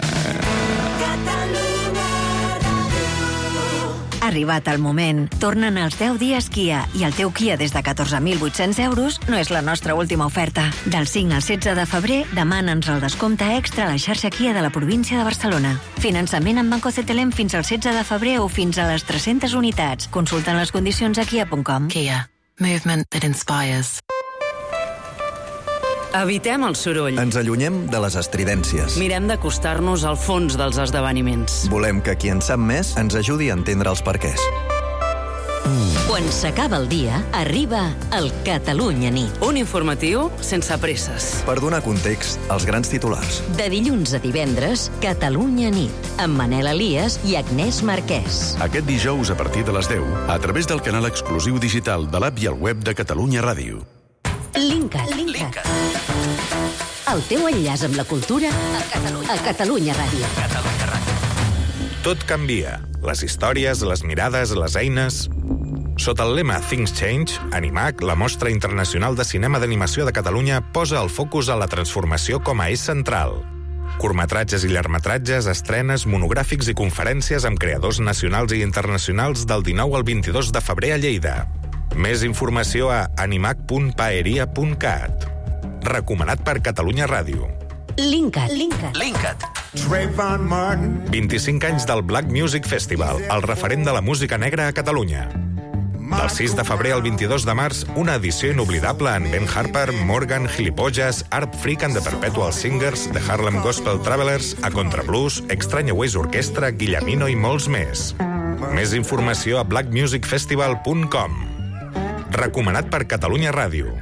S3: Ha arribat el moment. Tornen els deu dies Kia i el teu Kia des de catorze mil vuit-cents euros no és la nostra última oferta. Del cinc al setze de febrer demana'ns el descompte extra a la xarxa Kia de la província de Barcelona. Finançament amb Banco Cetelem fins al setze de febrer o fins a les tres-centes unitats. Consulten les condicions a kia punt com.
S14: Kia. Movement that inspires.
S15: Evitem el soroll.
S16: Ens allunyem de les estridències.
S15: Mirem d'acostar-nos al fons dels esdeveniments.
S16: Volem que qui en sap més ens ajudi a entendre els perquès.
S3: Quan s'acaba el dia, arriba el Catalunya Nit.
S15: Un informatiu sense presses.
S16: Per donar context als grans titulars.
S3: De dilluns a divendres, Catalunya Nit, amb Manel Elias i Agnès Marquès.
S12: Aquest dijous a partir de les deu, a través del canal exclusiu digital de l'app i el web de Catalunya Ràdio.
S3: Linkat. Linkat. El teu enllaç amb la cultura a Catalunya, a Catalunya Ràdio.
S15: Catalunya Ràdio.
S17: Tot canvia. Les històries, les mirades, les eines... Sota el lema Things Change, Animac, la mostra internacional de cinema d'animació de Catalunya, posa el focus a la transformació com a eix central. Curtmetratges i llargmetratges, estrenes, monogràfics i conferències amb creadors nacionals i internacionals del dinou al vint-i-dos de febrer a Lleida. Més informació a animac punt paeria punt cat. Recomanat per Catalunya Ràdio.
S3: Linkat. Linkat.
S15: Linkat.
S17: vint-i-cinc anys del Black Music Festival, el referent de la música negra a Catalunya. Del sis de febrer al vint-i-dos de març, una edició inoblidable en Ben Harper, Morgan, Gilipollas, Art Freak and the Perpetual Singers, The Harlem Gospel Travelers, A Contrablues, Extraña Ways Orquestra, Guillemino i molts més. Més informació a black music festival punt com. Recomanat per Catalunya Ràdio.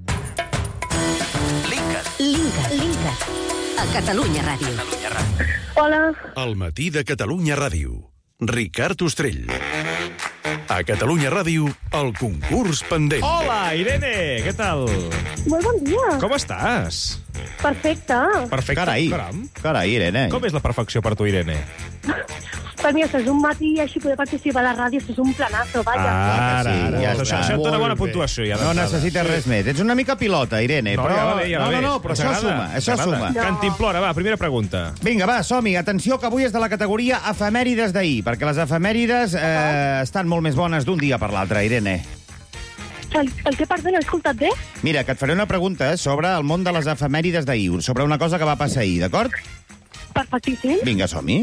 S15: Linkat.
S3: Linkat. Linkat. A Catalunya Ràdio.
S15: Catalunya Ràdio.
S18: Hola.
S12: Al matí de Catalunya Ràdio. Ricard Ostrell. A Catalunya Ràdio, el concurs pendent.
S1: Hola, Irene, què tal?
S18: Molt bon dia.
S1: Com estàs?
S18: Perfecte.
S1: Perfecte.
S6: Carai,
S1: caram.
S6: carai, Irene.
S1: Com és la perfecció per tu, Irene?
S18: Per mi, és un matí i així poder participar a la ràdio, és un planazo, vaja.
S1: Ara, ara.
S6: ja
S1: Això,
S6: està.
S1: això et dona
S6: Molt
S1: bona
S6: bé.
S1: puntuació. Ja
S6: No
S1: d'entrada.
S6: necessites res més. Ets una mica pilota, Irene.
S1: No,
S6: però...
S1: ja va bé, ja va
S6: no,
S1: bé.
S6: no, no, però
S1: Ens
S6: això
S1: agrada,
S6: suma, això
S1: ens agrada.
S6: suma.
S1: No. Cantimplora, va, primera pregunta.
S6: Vinga, va, som-hi. Atenció, que avui és de la categoria efemèrides d'ahir, perquè les efemèrides eh, estan molt més bones d'un dia per l'altre, Irene.
S18: El, el que, perdó, no he escoltat bé?
S6: Mira, que et faré una pregunta sobre el món de les efemèrides d'ahir, sobre una cosa que va passar ahir, d'acord?
S18: Perfectíssim.
S6: Vinga, som-hi.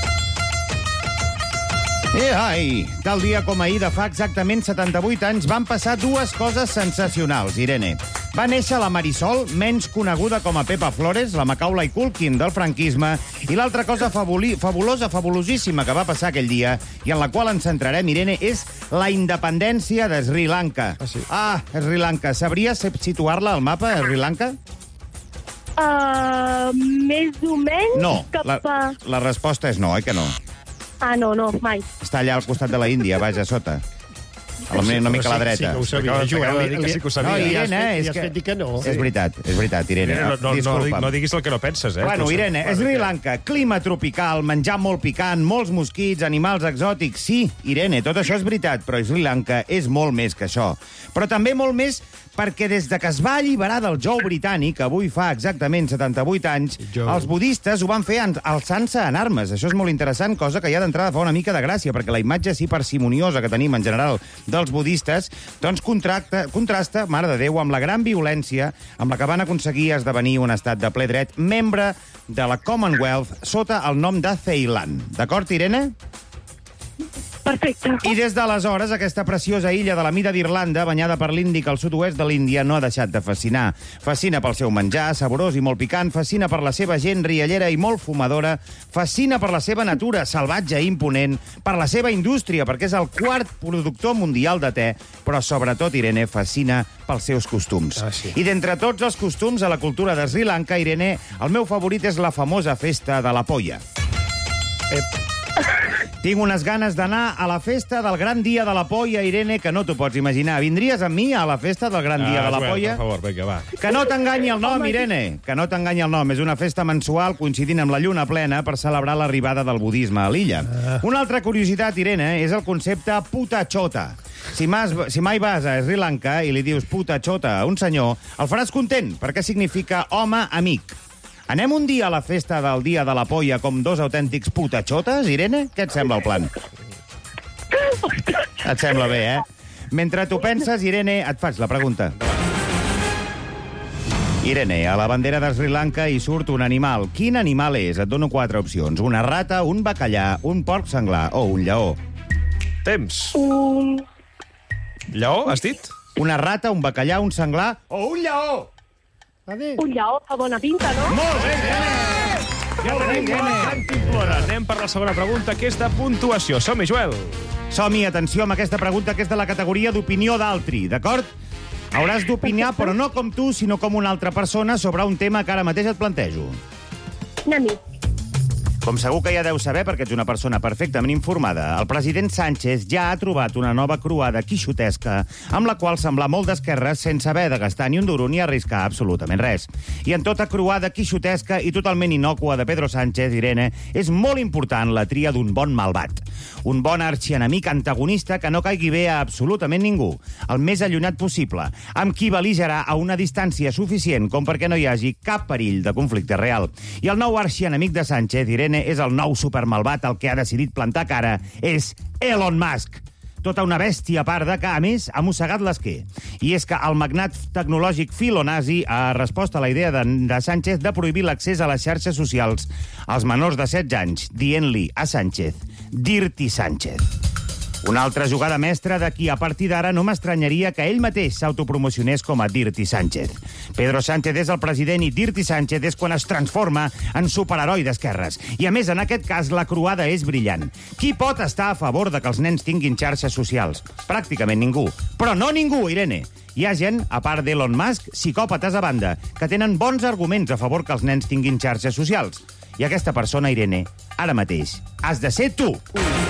S6: Eh, ai, tal dia com ahir de fa exactament setanta-vuit anys van passar dues coses sensacionals, Irene. Va néixer la Marisol, menys coneguda com a Pepa Flores, la Macaulay Culkin del franquisme, i l'altra cosa fabuli, fabulosa, fabulosíssima que va passar aquell dia, i en la qual ens centrarem, Irene, és la independència de Sri Lanka. Ah, sí. Ah, Sri Lanka. Sabries situar-la al mapa, Sri Lanka?
S18: Uh, més o menys
S6: No,
S18: cap
S6: la,
S18: a...
S6: la resposta és no, oi que no?
S18: Ah, no, no, mai.
S6: Està allà al costat de la Índia, vaja, sota. A la una mica a la dreta.
S5: Sí que ho sabia,
S1: Acaba-
S5: Joel.
S1: acaba de dir que sí que ho sabia.
S6: No,
S5: I has
S6: Irene,
S5: fet- i
S6: és
S5: has
S6: que...
S5: fet dir que no.
S6: És veritat, és veritat, Irene.
S1: Irene, no, no, no,
S6: Disculpa'm.
S1: no diguis el que no penses, eh?
S6: Bueno,
S1: Tu saps-
S6: Irene, Sri Lanka, clima tropical, menjar molt picant, molts mosquits, animals exòtics. Sí, Irene, tot això és veritat, però Sri Lanka és molt més que això. Però també molt més perquè des de que es va alliberar del jou britànic, avui fa exactament setanta-vuit anys,
S5: Jou.
S6: els budistes ho van fer en- alçant-se en armes. Això és molt interessant, cosa que ja d'entrada fa una mica de gràcia, perquè la imatge així parsimoniosa que tenim en general dels budistes, doncs contracta, contrasta, mare de Déu, amb la gran violència amb la que van aconseguir esdevenir un estat de ple dret, membre de la Commonwealth, sota el nom de Ceilan. D'acord, Irene?
S18: Perfecte.
S6: I des d'aleshores, aquesta preciosa illa de la mida d'Irlanda, banyada per l'Índic al sud-oest de l'Índia, no ha deixat de fascinar. Fascina pel seu menjar, saborós i molt picant, fascina per la seva gent riallera i molt fumadora, fascina per la seva natura salvatge i imponent, per la seva indústria, perquè és el quart productor mundial de te, però sobretot, Irene, fascina pels seus costums.
S5: Ah, sí.
S6: I d'entre tots els costums a la cultura de Sri Lanka, Irene, el meu favorit és la famosa festa de la polla. Tinc unes ganes d'anar a la festa del gran dia de la polla, Irene, que no t'ho pots imaginar. Vindries amb mi a la festa del gran dia de la
S1: Joel,
S6: polla?
S1: Per favor, vinga, va.
S6: Que no t'enganyi el nom, Irene, que no t'enganyi el nom. És una festa mensual coincidint amb la lluna plena per celebrar l'arribada del budisme a l'illa. Una altra curiositat, Irene, és el concepte puta xota. Si, mas, si mai vas a Sri Lanka i li dius puta xota a un senyor, el faràs content, perquè significa home amic. Anem un dia a la festa del dia de la polla com dos autèntics putachotes, Irene? Què et sembla el plan? Et sembla bé, eh? Mentre tu penses, Irene, et faig la pregunta. Irene, a la bandera de Sri Lanka hi surt un animal. Quin animal és? Et dono quatre opcions. Una rata, un bacallà, un porc senglar o un lleó.
S1: Temps.
S18: Un...
S1: Lleó, has dit?
S6: Una rata, un bacallà, un senglar o un lleó.
S18: Un lleó fa bona pinta, no?
S6: Molt bé, Irene!
S1: Ja tenim la Cantimplora. Anem per la segona pregunta, que és de puntuació. Som-hi, Joel.
S6: Som-hi, atenció amb aquesta pregunta, que és de la categoria d'opinió d'altri, d'acord? Hauràs d'opinar, però no com tu, sinó com una altra persona, sobre un tema que ara mateix et plantejo.
S18: Anem-hi.
S6: Com segur que ja deu saber, perquè ets una persona perfectament informada, el president Sánchez ja ha trobat una nova croada quixotesca amb la qual semblar molt d'esquerres sense haver de gastar ni un duro ni arriscar absolutament res. I en tota croada quixotesca i totalment innòcua de Pedro Sánchez, Irene, és molt important la tria d'un bon malvat. Un bon arxienemic antagonista que no caigui bé a absolutament ningú, el més allunyat possible, amb qui beligerar a una distància suficient com perquè no hi hagi cap perill de conflicte real. I el nou arxienemic de Sánchez, Irene, és el nou supermalvat el que ha decidit plantar cara. És Elon Musk. Tota una bèstia parda que, a més, ha mossegat l'esquer. I és que el magnat tecnològic filonazi ha respost a la idea de, de Sánchez de prohibir l'accés a les xarxes socials als menors de setze anys, dient-li a Sánchez, Dirty Sánchez. Una altra jugada mestra de qui a partir d'ara no m'estranyaria que ell mateix s'autopromocionés com a Dirty Sánchez. Pedro Sánchez és el president i Dirty Sánchez és quan es transforma en superheroi d'esquerres. I a més, en aquest cas, la croada és brillant. Qui pot estar a favor de que els nens tinguin xarxes socials? Pràcticament ningú. Però no ningú, Irene. Hi ha gent, a part d'Elon Musk, psicòpates a banda, que tenen bons arguments a favor que els nens tinguin xarxes socials. I aquesta persona, Irene, ara mateix, has de ser tu.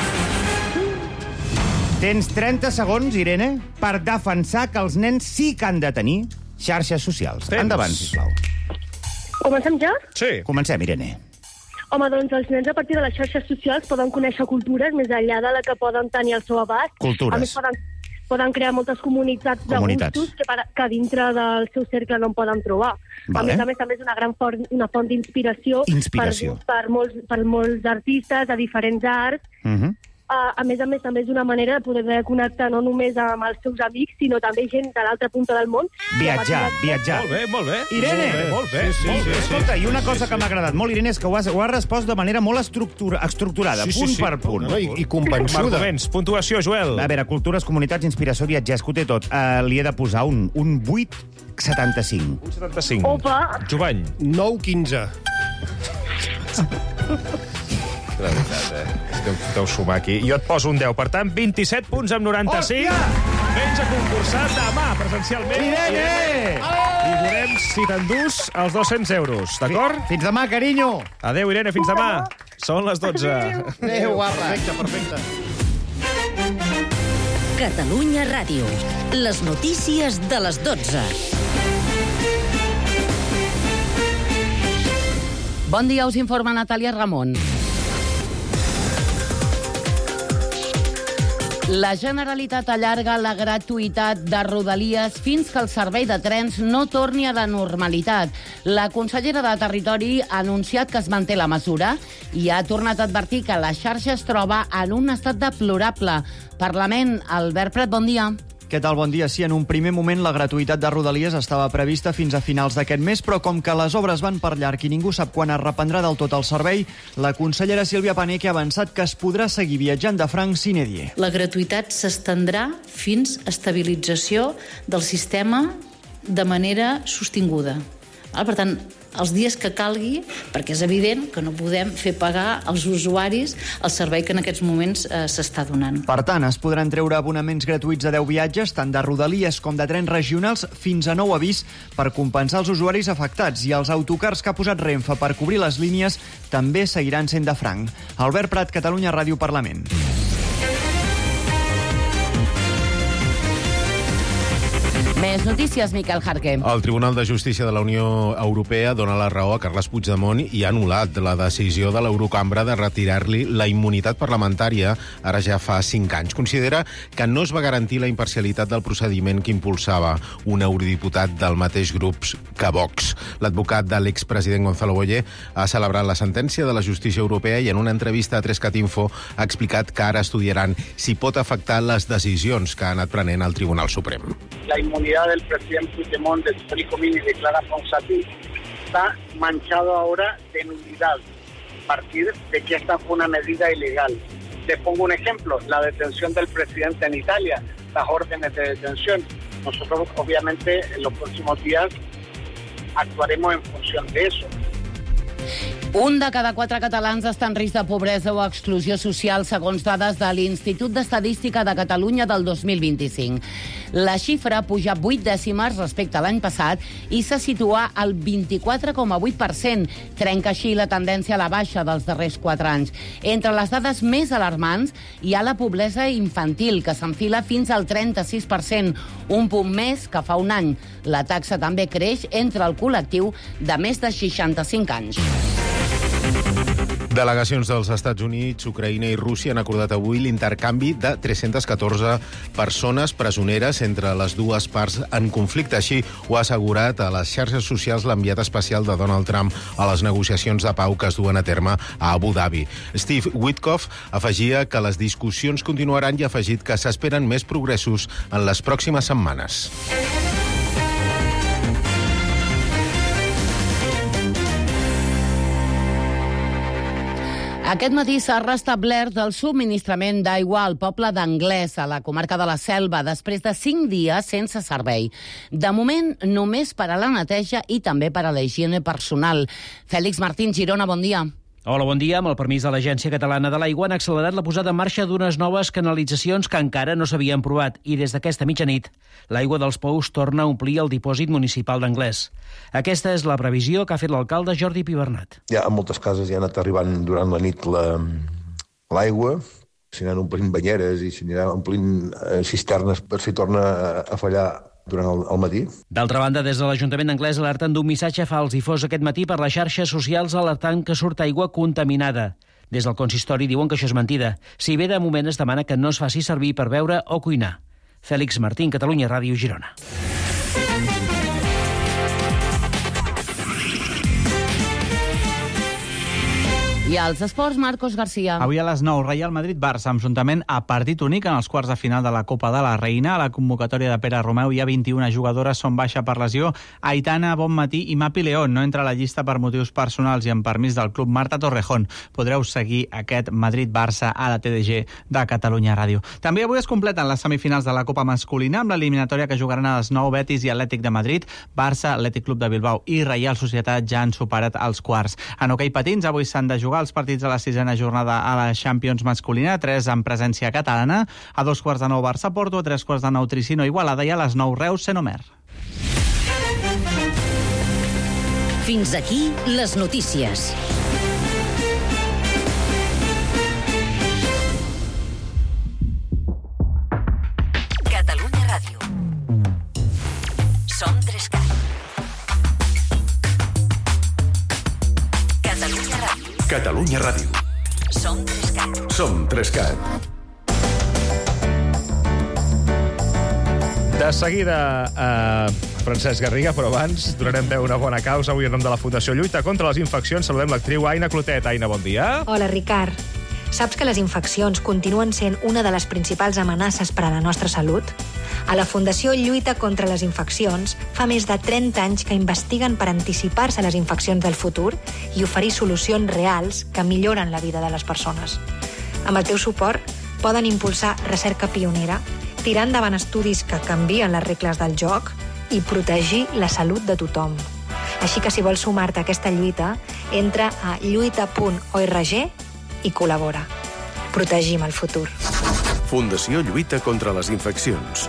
S6: Tens trenta segons, Irene, per defensar que els nens sí que han de tenir xarxes socials. Temps. Endavant, sisplau.
S18: Comencem ja?
S6: Sí. Comencem, Irene.
S18: Home, doncs els nens a partir de les xarxes socials poden conèixer cultures més enllà de la que poden tenir al seu abast.
S6: Cultures.
S18: A més, poden, poden crear moltes comunitats,
S6: comunitats.
S18: de gustos que, per, que dintre del seu cercle no en poden trobar. Vale. A més a més, també és una gran font, una font d'inspiració per, per, molts, per molts artistes de diferents arts. Uh-huh. Uh, a més a més, també és una manera de poder connectar no només amb els seus amics, sinó també gent de l'altra punta del món.
S6: Viatjar, viatjar.
S1: Molt bé, molt bé.
S6: Irene!
S1: Molt bé,
S6: sí, sí,
S1: molt bé.
S6: Sí, sí, Escolta, sí, i una cosa sí, que m'ha agradat molt, Irene, és que ho has, ho has respost de manera molt estructura, estructurada, sí, sí, punt sí. per punt.
S5: No, i, I convençuda.
S1: Arguments, puntuació, Joel.
S6: A veure, cultures, comunitats, inspiració, viatgers, que ho té tot. Uh, li he de posar un, un vuit coma setanta-cinc.
S1: un setanta-cinc.
S18: Opa!
S1: Jovany.
S5: nou coma quinze.
S1: La veritat, eh? Deu, deu sumar aquí. Jo et poso un deu. Per tant, vint-i-set punts amb noranta-cinc. Hòstia! Vens a concursar demà, presencialment.
S6: Irene!
S1: I veurem si t'endús els dos-cents euros, d'acord?
S6: Fins demà, carinyo!
S1: Adéu, Irene, fins demà. Són les dotze.
S5: Adéu, guapa. Perfecte, perfecte.
S19: Catalunya Ràdio. Les notícies de les dotze.
S20: Bon dia, us informa Natàlia Ramon. La Generalitat allarga la gratuïtat de Rodalies fins que el servei de trens no torni a la normalitat. La consellera de Territori ha anunciat que es manté la mesura i ha tornat a advertir que la xarxa es troba en un estat deplorable. Parlament, Albert Prat, bon dia.
S21: Què tal? Bon dia. Sí, en un primer moment la gratuïtat de Rodalies estava prevista fins a finals d'aquest mes, però com que les obres van per llarg i ningú sap quan es reprendrà del tot el servei, la consellera Sílvia Paneque ha avançat que es podrà seguir viatjant de franc sine die.
S22: La gratuïtat s'estendrà fins a estabilització del sistema de manera sostinguda. Per tant, els dies que calgui, perquè és evident que no podem fer pagar als usuaris el servei que en aquests moments eh, s'està donant.
S21: Per tant, es podran treure abonaments gratuïts a deu viatges, tant de Rodalies com de trens regionals, fins a nou avís per compensar els usuaris afectats, i els autocars que ha posat Renfe per cobrir les línies també seguiran sent de franc. Albert Prat, Catalunya Ràdio, Parlament.
S20: Més notícies, Miquel Jarqué.
S23: El Tribunal de Justícia de la Unió Europea dona la raó a Carles Puigdemont i ha anul·lat la decisió de l'Eurocambra de retirar-li la immunitat parlamentària ara ja fa cinc anys. Considera que no es va garantir la imparcialitat del procediment que impulsava un eurodiputat del mateix grup que Vox. L'advocat de l'expresident Gonzalo Boye ha celebrat la sentència de la justícia europea i en una entrevista a tres cat info ha explicat que ara estudiaran si pot afectar les decisions que ha anat prenent el Tribunal Suprem.
S24: La inmunidad del presidente Puigdemont, del Toni Comín y de Clara Ponsatí está manchado ahora de nulidad a partir de que esta fue una medida ilegal. Les pongo un ejemplo, la detención del presidente en Italia, las órdenes de detención. Nosotros, obviamente, en los próximos días actuaremos en función de eso.
S20: Un de cada quatre catalans està en risc de pobresa o exclusió social, segons dades de l'Institut d'Estadística de Catalunya del dos mil vint-i-cinc. La xifra puja vuit dècimes respecte a l'any passat i se situa al vint-i-quatre coma vuit per cent, trenca així la tendència a la baixa dels darrers quatre anys. Entre les dades més alarmants hi ha la pobresa infantil, que s'enfila fins al trenta-sis per cent, un punt més que fa un any. La taxa també creix entre el col·lectiu de més de seixanta-cinc anys.
S23: Delegacions dels Estats Units, Ucraïna i Rússia han acordat avui l'intercanvi de tres-centes catorze persones presoneres entre les dues parts en conflicte. Així ho ha assegurat a les xarxes socials l'enviat especial de Donald Trump a les negociacions de pau que es duen a terme a Abu Dhabi. Steve Witkoff afegia que les discussions continuaran i ha afegit que s'esperen més progressos en les pròximes setmanes.
S20: Aquest matí s'ha restablert el subministrament d'aigua al poble d'Anglès, a la comarca de la Selva, després de cinc dies sense servei. De moment, només per a la neteja i també per a la higiene personal. Fèlix Martín, Girona, bon dia.
S4: Hola, bon dia. Amb el permís de l'Agència Catalana de l'Aigua han accelerat la posada en marxa d'unes noves canalitzacions que encara no s'havien provat i des d'aquesta mitjanit l'aigua dels pous torna a omplir el dipòsit municipal d'Anglès. Aquesta és la previsió que ha fet l'alcalde Jordi Pibernat.
S7: Ja a moltes cases ja ha anat arribant durant la nit l'aigua, s'hi aniran omplint banyeres i s'hi aniran omplint cisternes per si torna a fallar durant el, el matí.
S4: D'altra banda, des de l'Ajuntament d'Anglès alerten d'un missatge fals difós aquest matí per les xarxes socials alertant que surt aigua contaminada. Des del consistori diuen que això és mentida. Si bé de moment es demana que no es faci servir per beure o cuinar. Fèlix Martín, Catalunya Ràdio, Girona.
S20: I als esports, Marcos García.
S8: Avui a les nou, Real Madrid-Barça, enfrontament a partit únic en els quarts de final de la Copa de la Reina. A la convocatòria de Pere Romeu hi ha vint-i-una jugadores, són baixa per lesió. Aitana, Bonmatí i Mapi León no entra a la llista per motius personals i amb permís del club Marta Torrejón. Podreu seguir aquest Madrid-Barça a la T D G de Catalunya Ràdio. També avui es completen les semifinals de la Copa masculina amb l'eliminatòria que jugaran a les nou Betis i Atlètic de Madrid. Barça, Atlètic Club de Bilbao i Reial Societat ja han superat els quarts. En hoquei patins, avui s'han de jugar els partits de la sisena jornada a la Champions masculina, tres amb presència catalana. A dos quarts de nou Barça-Porto, a tres quarts de nou Tricino-Igualada i a les nou Reus-Senomer.
S19: Fins aquí les notícies. Catalunya Ràdio. Som Trescat. Catalunya Ràdio.
S12: Catalunya Ràdio.
S19: Som Trescat.
S12: Som Trescat.
S1: De seguida, eh, Francesc Garriga, però abans donarem veu a una bona causa. Avui en nom de la Fundació Lluita contra les Infeccions saludem l'actriu Aina Clotet. Aina, bon dia.
S9: Hola, Ricard. Saps que les infeccions continuen sent una de les principals amenaces per a la nostra salut? A la Fundació Lluita contra les Infeccions fa més de trenta anys que investiguen per anticipar-se a les infeccions del futur i oferir solucions reals que milloren la vida de les persones. Amb el teu suport poden impulsar recerca pionera, tirar endavant estudis que canvien les regles del joc i protegir la salut de tothom. Així que si vols sumar-te a aquesta lluita, entra a lluita punt org i col·labora. Protegim el futur.
S12: Fundació Lluita contra les Infeccions.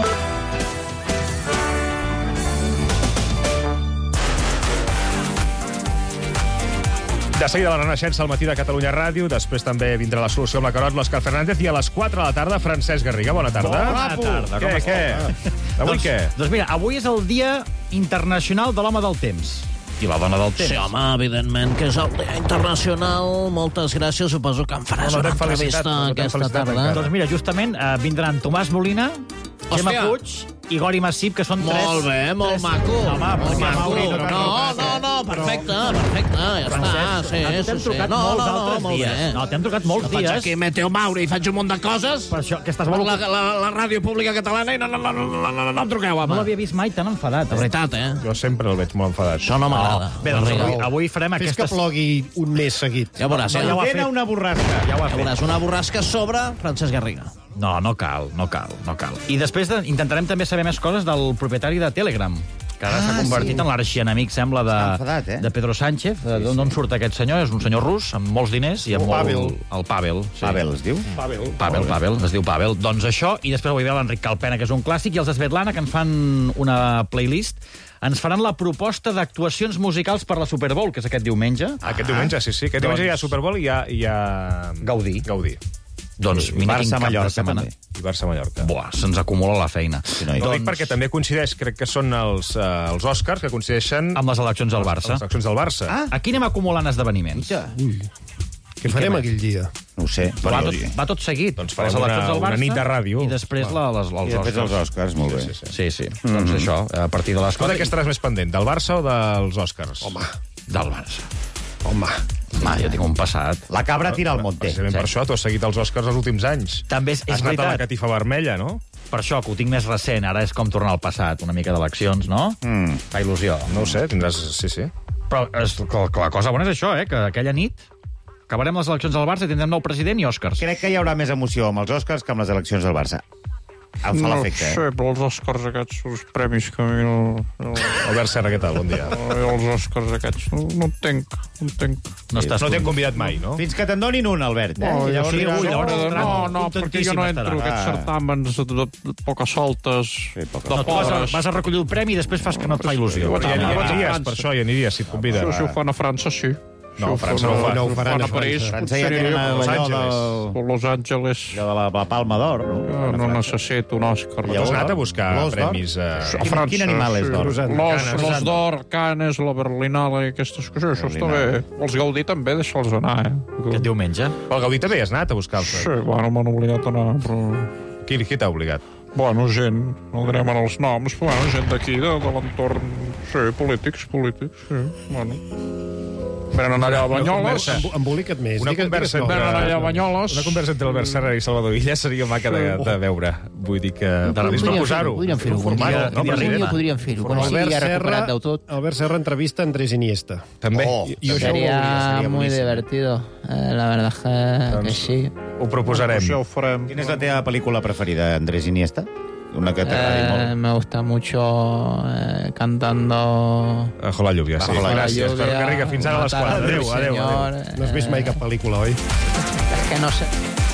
S1: De seguida la Renaixença al matí de Catalunya Ràdio, després també vindrà la solució amb la Carot, l'Òscar Fernández, i a les quatre de la tarda, Francesc Garriga. Bona tarda.
S25: Bona tarda.
S1: Què, què? Avui
S25: doncs,
S1: què?
S25: Doncs mira, avui és el Dia Internacional de l'Home del Temps. I la dona del temps.
S26: Sí, home, evidentment que és el Dia Internacional. Moltes gràcies, suposo que em faràs
S25: No, no
S26: una
S25: t'hem felicitat,
S26: entrevista
S25: no t'hem
S26: aquesta
S25: felicitat
S26: tarda.
S25: encara. Doncs mira, justament eh, vindran Tomàs Molina, Gemma
S26: Hòstia.
S25: Puig i Gori Massip, que són
S26: Molt
S25: tres...
S26: bé, molt
S25: tres...
S26: maco.
S25: No, home,
S26: Molt
S25: perquè
S26: maco.
S25: Mauri no
S26: No,
S25: t'ha
S26: no,
S25: trucat,
S26: no,
S25: eh?
S26: no, perfecte,
S25: Però-
S26: perfecte, ja està.
S25: Francesc,
S26: Sí,
S25: a tu
S26: sí,
S25: t'hem
S26: sí.
S25: trucat
S26: No,
S25: molts
S26: no, no,
S25: altres
S26: molt
S25: dies.
S26: bé.
S25: No, t'hem trucat molts
S26: Jo faig
S25: dies.
S26: aquí Meteo Mauri i faig un munt de coses
S25: Per això, que estàs
S26: per
S25: molt...
S26: la, la, la ràdio pública catalana i no, no, no, no, no, no, no em truqueu, home.
S25: No l'havia vist mai tan enfadat.
S26: De veritat, eh?
S1: Jo sempre el veig molt enfadat.
S26: Això no m'agrada.
S25: Bé, doncs
S26: Garriga.
S25: avui, avui farem
S5: Fes
S25: aquestes...
S5: que plogui un mes seguit.
S26: Ja veuràs,
S25: No,
S26: eh?
S25: ja ho ha
S26: Ordena
S25: fet.
S26: una borrasca.
S25: Ja ho ha
S26: Ja
S25: fet.
S26: veuràs, una borrasca sobre Francesc Garriga.
S25: No, no cal, no cal, no cal. I després de, intentarem també saber més coses del propietari de Telegram, que ara
S6: Ah,
S25: s'ha convertit
S6: sí.
S25: en l'arxienemic, sembla, de,
S6: Està enfadat, eh?
S25: de Pedro Sánchez. Sí, sí. D'on surt aquest senyor? És un senyor rus, amb molts diners i amb
S6: El
S25: molt...
S6: Pavel.
S25: El Pavel. Sí.
S6: Pavel es diu?
S5: Pavel.
S25: Pavel, Pavel, es diu Pavel. Doncs això, i després avui ve l'Enric Calpena, que és un clàssic, i els de Svetlana, que en fan una playlist, ens faran la proposta d'actuacions musicals per la Super Bowl, que és aquest diumenge.
S1: Aquest diumenge, sí, sí. Aquest
S25: Doncs-
S1: diumenge hi ha Super Bowl i hi ha... Hi ha...
S25: Gaudí.
S1: Gaudí.
S25: Doncs
S1: I
S25: mira quin cap de
S6: Barça-Mallorca,
S25: setmana.
S6: també.
S1: I Barça-Mallorca.
S25: Buah, se'ns acumula la feina.
S6: Sí, no,
S1: No,
S25: doncs,
S1: dic perquè també coincideix, crec que són els, uh, els Oscars que coincideixen...
S25: amb les eleccions del Barça.
S1: Les eleccions del Barça.
S25: Ah. Aquí anem acumulant esdeveniments.
S5: Ui. Què farem aquell dia?
S6: No ho sé.
S25: Va
S6: Però
S25: tot,
S6: jo-
S25: va tot seguit.
S1: Doncs farem
S25: Les eleccions
S1: una-
S25: del Barça
S1: una nit de ràdio.
S25: I després la, les, els
S6: I després
S25: Oscars.
S6: els Oscars, molt bé.
S1: Sí, sí, sí.
S25: Sí, sí. Mm -hmm. Doncs això, a partir de les
S1: Escolta, què estaràs més pendent, del Barça o dels Oscars?
S5: Home,
S25: Del Barça.
S5: home.
S25: Ma, jo tinc un passat.
S6: La cabra tira al monte.
S1: Precisament per això, tu has seguit els Oscars els últims anys.
S25: També és, és
S1: Has anat a la
S25: veritat.
S1: catifa vermella, no?
S25: Per això, que ho tinc més recent. Ara és com tornar al passat, una mica d'eleccions, no?
S6: Mm.
S25: Fa il·lusió.
S1: No ho sé, tindràs... Sí, sí.
S25: Però és, que, que la cosa bona és això, eh? Que aquella nit acabarem les eleccions del Barça i tindrem nou president i Oscars.
S6: Crec que hi haurà més emoció amb els Oscars que amb les eleccions del Barça. em fa
S2: no
S6: l'efecte, eh?
S2: sé, però els Oscars aquests, els premis que a mi... El, el...
S1: Albert Serra, què tal? Bon dia.
S2: Els Oscars aquests, no, no entenc, no entenc.
S1: No, no t'hem convidat mai, no?
S6: Fins que te'n donin un, Albert. Eh?
S2: No,
S6: llavors,
S2: sí,
S6: llavors,
S2: llavors,
S6: llavors,
S2: no, no, perquè jo no entro en aquests certàmens de, de, de poques soltes, sí, poca. de
S25: no, vas, a,
S2: pobres.
S25: vas a recollir el premi i després fas que no et fa il·lusió.
S1: I aniries, per això, i aniries, si et conviden.
S2: Això, si ho fan a França, sí.
S1: No, França no ho fa.
S2: No ho faran a París.
S6: França ja tenen allò del...
S2: O Los Angeles.
S6: Allò de la, la Palma d'Or, no?
S2: Jo no necessito un Òscar.
S1: Tu has anat a buscar premis a...
S2: A França.
S6: Quin animal és d'or?
S2: Los, los d'or, Canes, la Berlinale, aquestes coses, això està bé. Els Gaudí també, deixa'ls anar, eh?
S25: Aquest diumenge.
S1: El Gaudí també has anat a buscar-los.
S2: Sí, bueno, m'han obligat a anar, però...
S1: Qui, qui t'ha obligat?
S2: Bueno, gent, no direm en els noms, però bueno, gent d'aquí, de, de l'entorn... Sí, polítics, polítics, sí, bueno... Venen allà a Banyoles.
S5: Embolica't més.
S1: Una conversa,
S2: entre, Venen allà a Banyoles.
S1: Una conversa entre Albert Serra i Salvador Illa seria maca de, de veure. Vull dir que... Podríem proposar-ho.
S10: Podríem fer-ho. Podríem podríem fer-ho. Quan sigui ja recuperat del tot.
S5: Albert Serra entrevista a Andrés Iniesta.
S1: També.
S10: Oh, sería muy divertido. Eh, la verdad que, que sí.
S1: Ho proposarem.
S2: Això ho farem.
S6: Quina és la teva pel·lícula preferida, Andrés Iniesta? Una que t'agradi
S10: eh,
S6: molt.
S10: Me gusta mucho eh, cantando...
S1: Bajo la lluvia, sí.
S10: Bajo la
S1: Gràcies,
S10: lluvia,
S1: Ferran Garriga. Fins ara a les quatre. Adéu, adéu, adéu.
S5: No has vist mai cap pel·lícula, oi?
S10: És que no sé...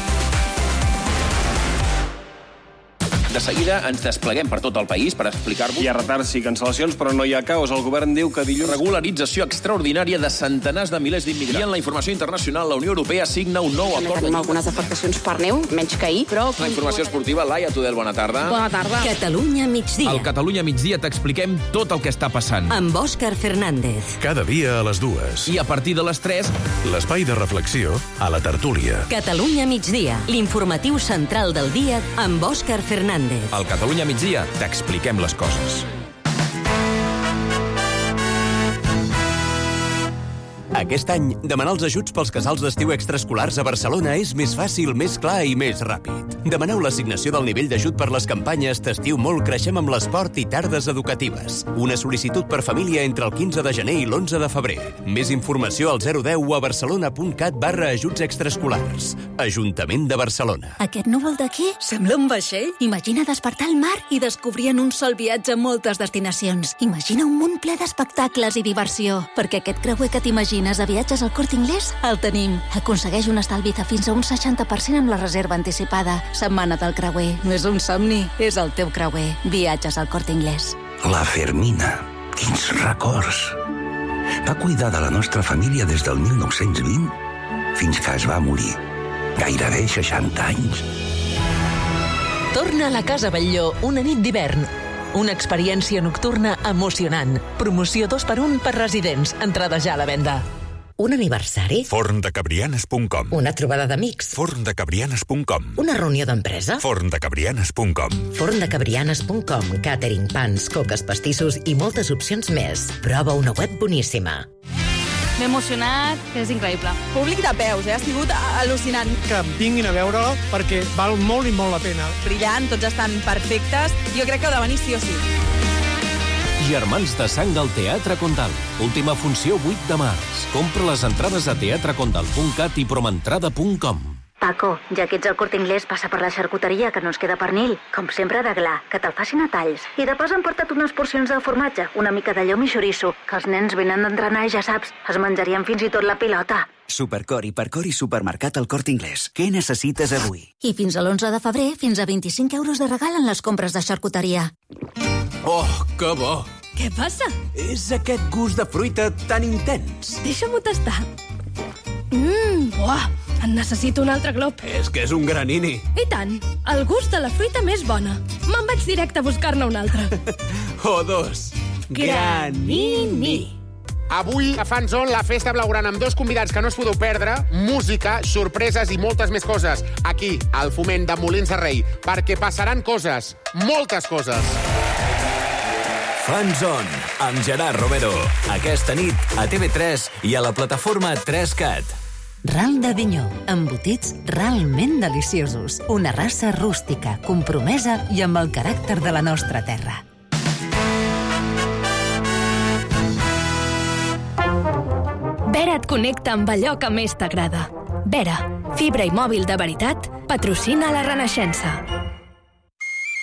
S11: De seguida ens despleguem per tot el país per explicar-vos...
S13: Hi ha retards i cancel·lacions, però no hi ha caos. El govern diu que dilluns...
S11: Regularització extraordinària de centenars de milers d'immigrants. I en la informació internacional, la Unió Europea signa un nou acord...
S14: Tenim algunes afectacions per neu, menys que ahir, però...
S11: La informació esportiva, Laia Tudel, bona tarda.
S14: Bona tarda.
S19: Catalunya migdia.
S11: Al Catalunya migdia t'expliquem tot el que està passant.
S19: Amb Òscar Fernández.
S12: Cada dia a les dues.
S11: I a partir de les tres...
S12: L'espai de reflexió a la tertúlia.
S19: Catalunya migdia, l'informatiu central del dia amb Òscar Fernández.
S11: Al Catalunya migdia t'expliquem les coses.
S16: Aquest any, demanar els ajuts pels casals d'estiu extraescolars a Barcelona és més fàcil, més clar i més ràpid. Demaneu l'assignació del nivell d'ajut per les campanyes T'estiu molt creixem amb l'esport i tardes educatives. Una sol·licitud per família entre el quinze de gener i l'onze de febrer. Més informació al zero deu o a barcelona.cat barra ajuts extraescolars. Ajuntament de Barcelona.
S27: Aquest núvol d'aquí sembla un vaixell. Imagina despertar al mar i descobrir en un sol viatge moltes destinacions. Imagina un munt ple d'espectacles i diversió. Perquè aquest creuer que t'imagines de viatges al Corte Inglés el tenim. Aconsegueix un estalvi de fins a un seixanta per cent amb la reserva anticipada. Setmana del creuer. No és un somni, és el teu creuer. Viatges al Corte Inglés.
S28: La Fermina. Quins records. Va cuidar de la nostra família des del mil nou-cents vint fins que es va morir. Gairebé seixanta anys.
S29: Torna a la Casa Batlló una nit d'hivern. Una experiència nocturna emocionant. Promoció dos per un per residents. Entrada ja a la venda.
S30: Un aniversari?
S12: forndecabrianes punt com.
S30: Una trobada d'amics?
S12: forndecabrianes punt com.
S30: Una reunió d'empresa?
S12: forndecabrianes punt com.
S30: forndecabrianes punt com. Càtering, pans, coques, pastissos i moltes opcions més. Prova una web boníssima.
S31: M'he emocionat, és increïble.
S32: Públic de peus, eh? Ha sigut al·lucinant.
S33: Que vinguin a veure-la perquè val molt i molt la pena.
S32: Brillant, tots estan perfectes. Jo crec que heu de venir sí o sí.
S34: Germans de sang al Teatre Condal. Última funció vuit de març. Compra les entrades a teatre condal punt cat i promentrada punt com.
S27: Paco, ja que ets al Corte Inglés, passa per la xarcuteria, que no ens queda pernil. Com sempre, de gla, que te'l facin a talls. I de pas han portat unes porcions de formatge, una mica de llom i xoriço, que els nens venen d'entrenar i ja saps, es menjarien fins i tot la pilota.
S28: Supercor, Hipercor i Supermercat al Corte Inglés. Què necessites avui?
S27: I fins a l'onze de febrer, fins a vint-i-cinc euros de regal en les compres de xarcuteria.
S34: Oh, que bo!
S27: Què passa?
S28: És aquest gust de fruita tan intens.
S27: Deixa'm-ho tastar. Mmm, uah, en necessito un altre glob.
S28: És que és un granini.
S27: I tant, el gust de la fruita més bona. Me'n vaig directe a buscar-ne un altre.
S28: O dos.
S27: Granini.
S35: Avui, a Fan Zone, la festa blaugrana amb dos convidats que no us podeu perdre, música, sorpreses i moltes més coses. Aquí, al Foment de Molins de Rei, perquè passaran coses, moltes coses.
S16: Fan Zone, amb Gerard Romero. Aquesta nit a T V tres i a la plataforma tres cat.
S29: Ral d'Avinyó, embotits realment deliciosos. Una raça rústica, compromesa i amb el caràcter de la nostra terra.
S27: Vera et connecta amb allò que més t'agrada. Vera, fibra i mòbil de veritat, patrocina la Renaixença.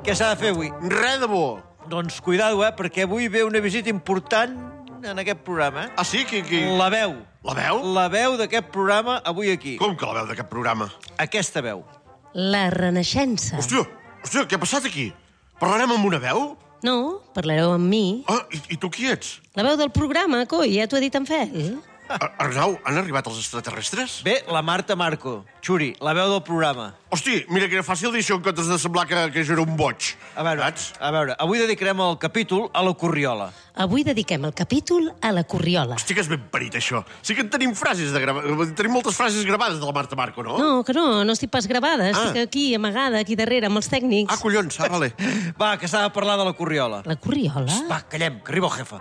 S3: què s'ha de fer avui?
S4: Res de bo.
S3: Doncs cuidado, eh, perquè avui ve una visita important en aquest programa. Eh?
S4: Ah, sí? Qui, qui?
S3: La veu.
S4: La veu?
S3: La veu d'aquest programa avui aquí.
S4: Com que la veu d'aquest programa?
S3: Aquesta veu.
S7: La Renaixença.
S4: Hòstia, hòstia, què ha passat aquí? Parlarem amb una veu?
S7: No, parlareu amb mi.
S4: Ah, i, i tu qui ets?
S7: La veu del programa, coi, ja t'ho ha dit en Fel.
S4: Arnau, han arribat els extraterrestres?
S3: Bé, la Marta Marco. Xuri, la veu del programa.
S4: Hosti, mira que era fàcil dir això en comptes de semblar que, que jo era un boig.
S3: A veure, Saps? a veure, avui dedicarem el capítol a la Corriola.
S7: Avui dediquem el capítol a la Corriola.
S4: Hosti, que és ben parit, això. Sí que en tenim frases de gravar... Tenim moltes frases gravades de la Marta Marco, no?
S7: No, que no, no estic pas gravada.
S4: Ah.
S7: Estic aquí, amagada, aquí darrere, amb els tècnics.
S4: Ah, collons, ah, vale.
S3: Va, que s'ha de parlar de la Corriola.
S7: La Corriola?
S3: Va, callem, que arriba el jefe.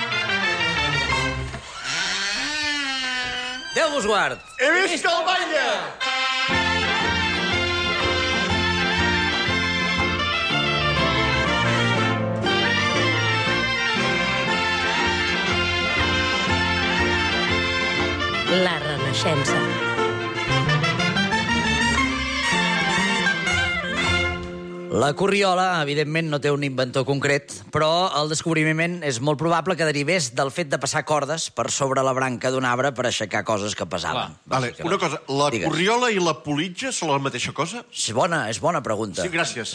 S3: Déu vos guard.
S4: He vist el banya!
S7: La Renaixença.
S8: La Corriola, evidentment, no té un inventor concret, però el descobriment és molt probable que derivés del fet de passar cordes per sobre la branca d'un arbre per aixecar coses que pesaven.
S4: Vale, una cosa, la Digues. Corriola i la politja són la mateixa cosa?
S8: És bona, és bona pregunta.
S4: Sí, gràcies.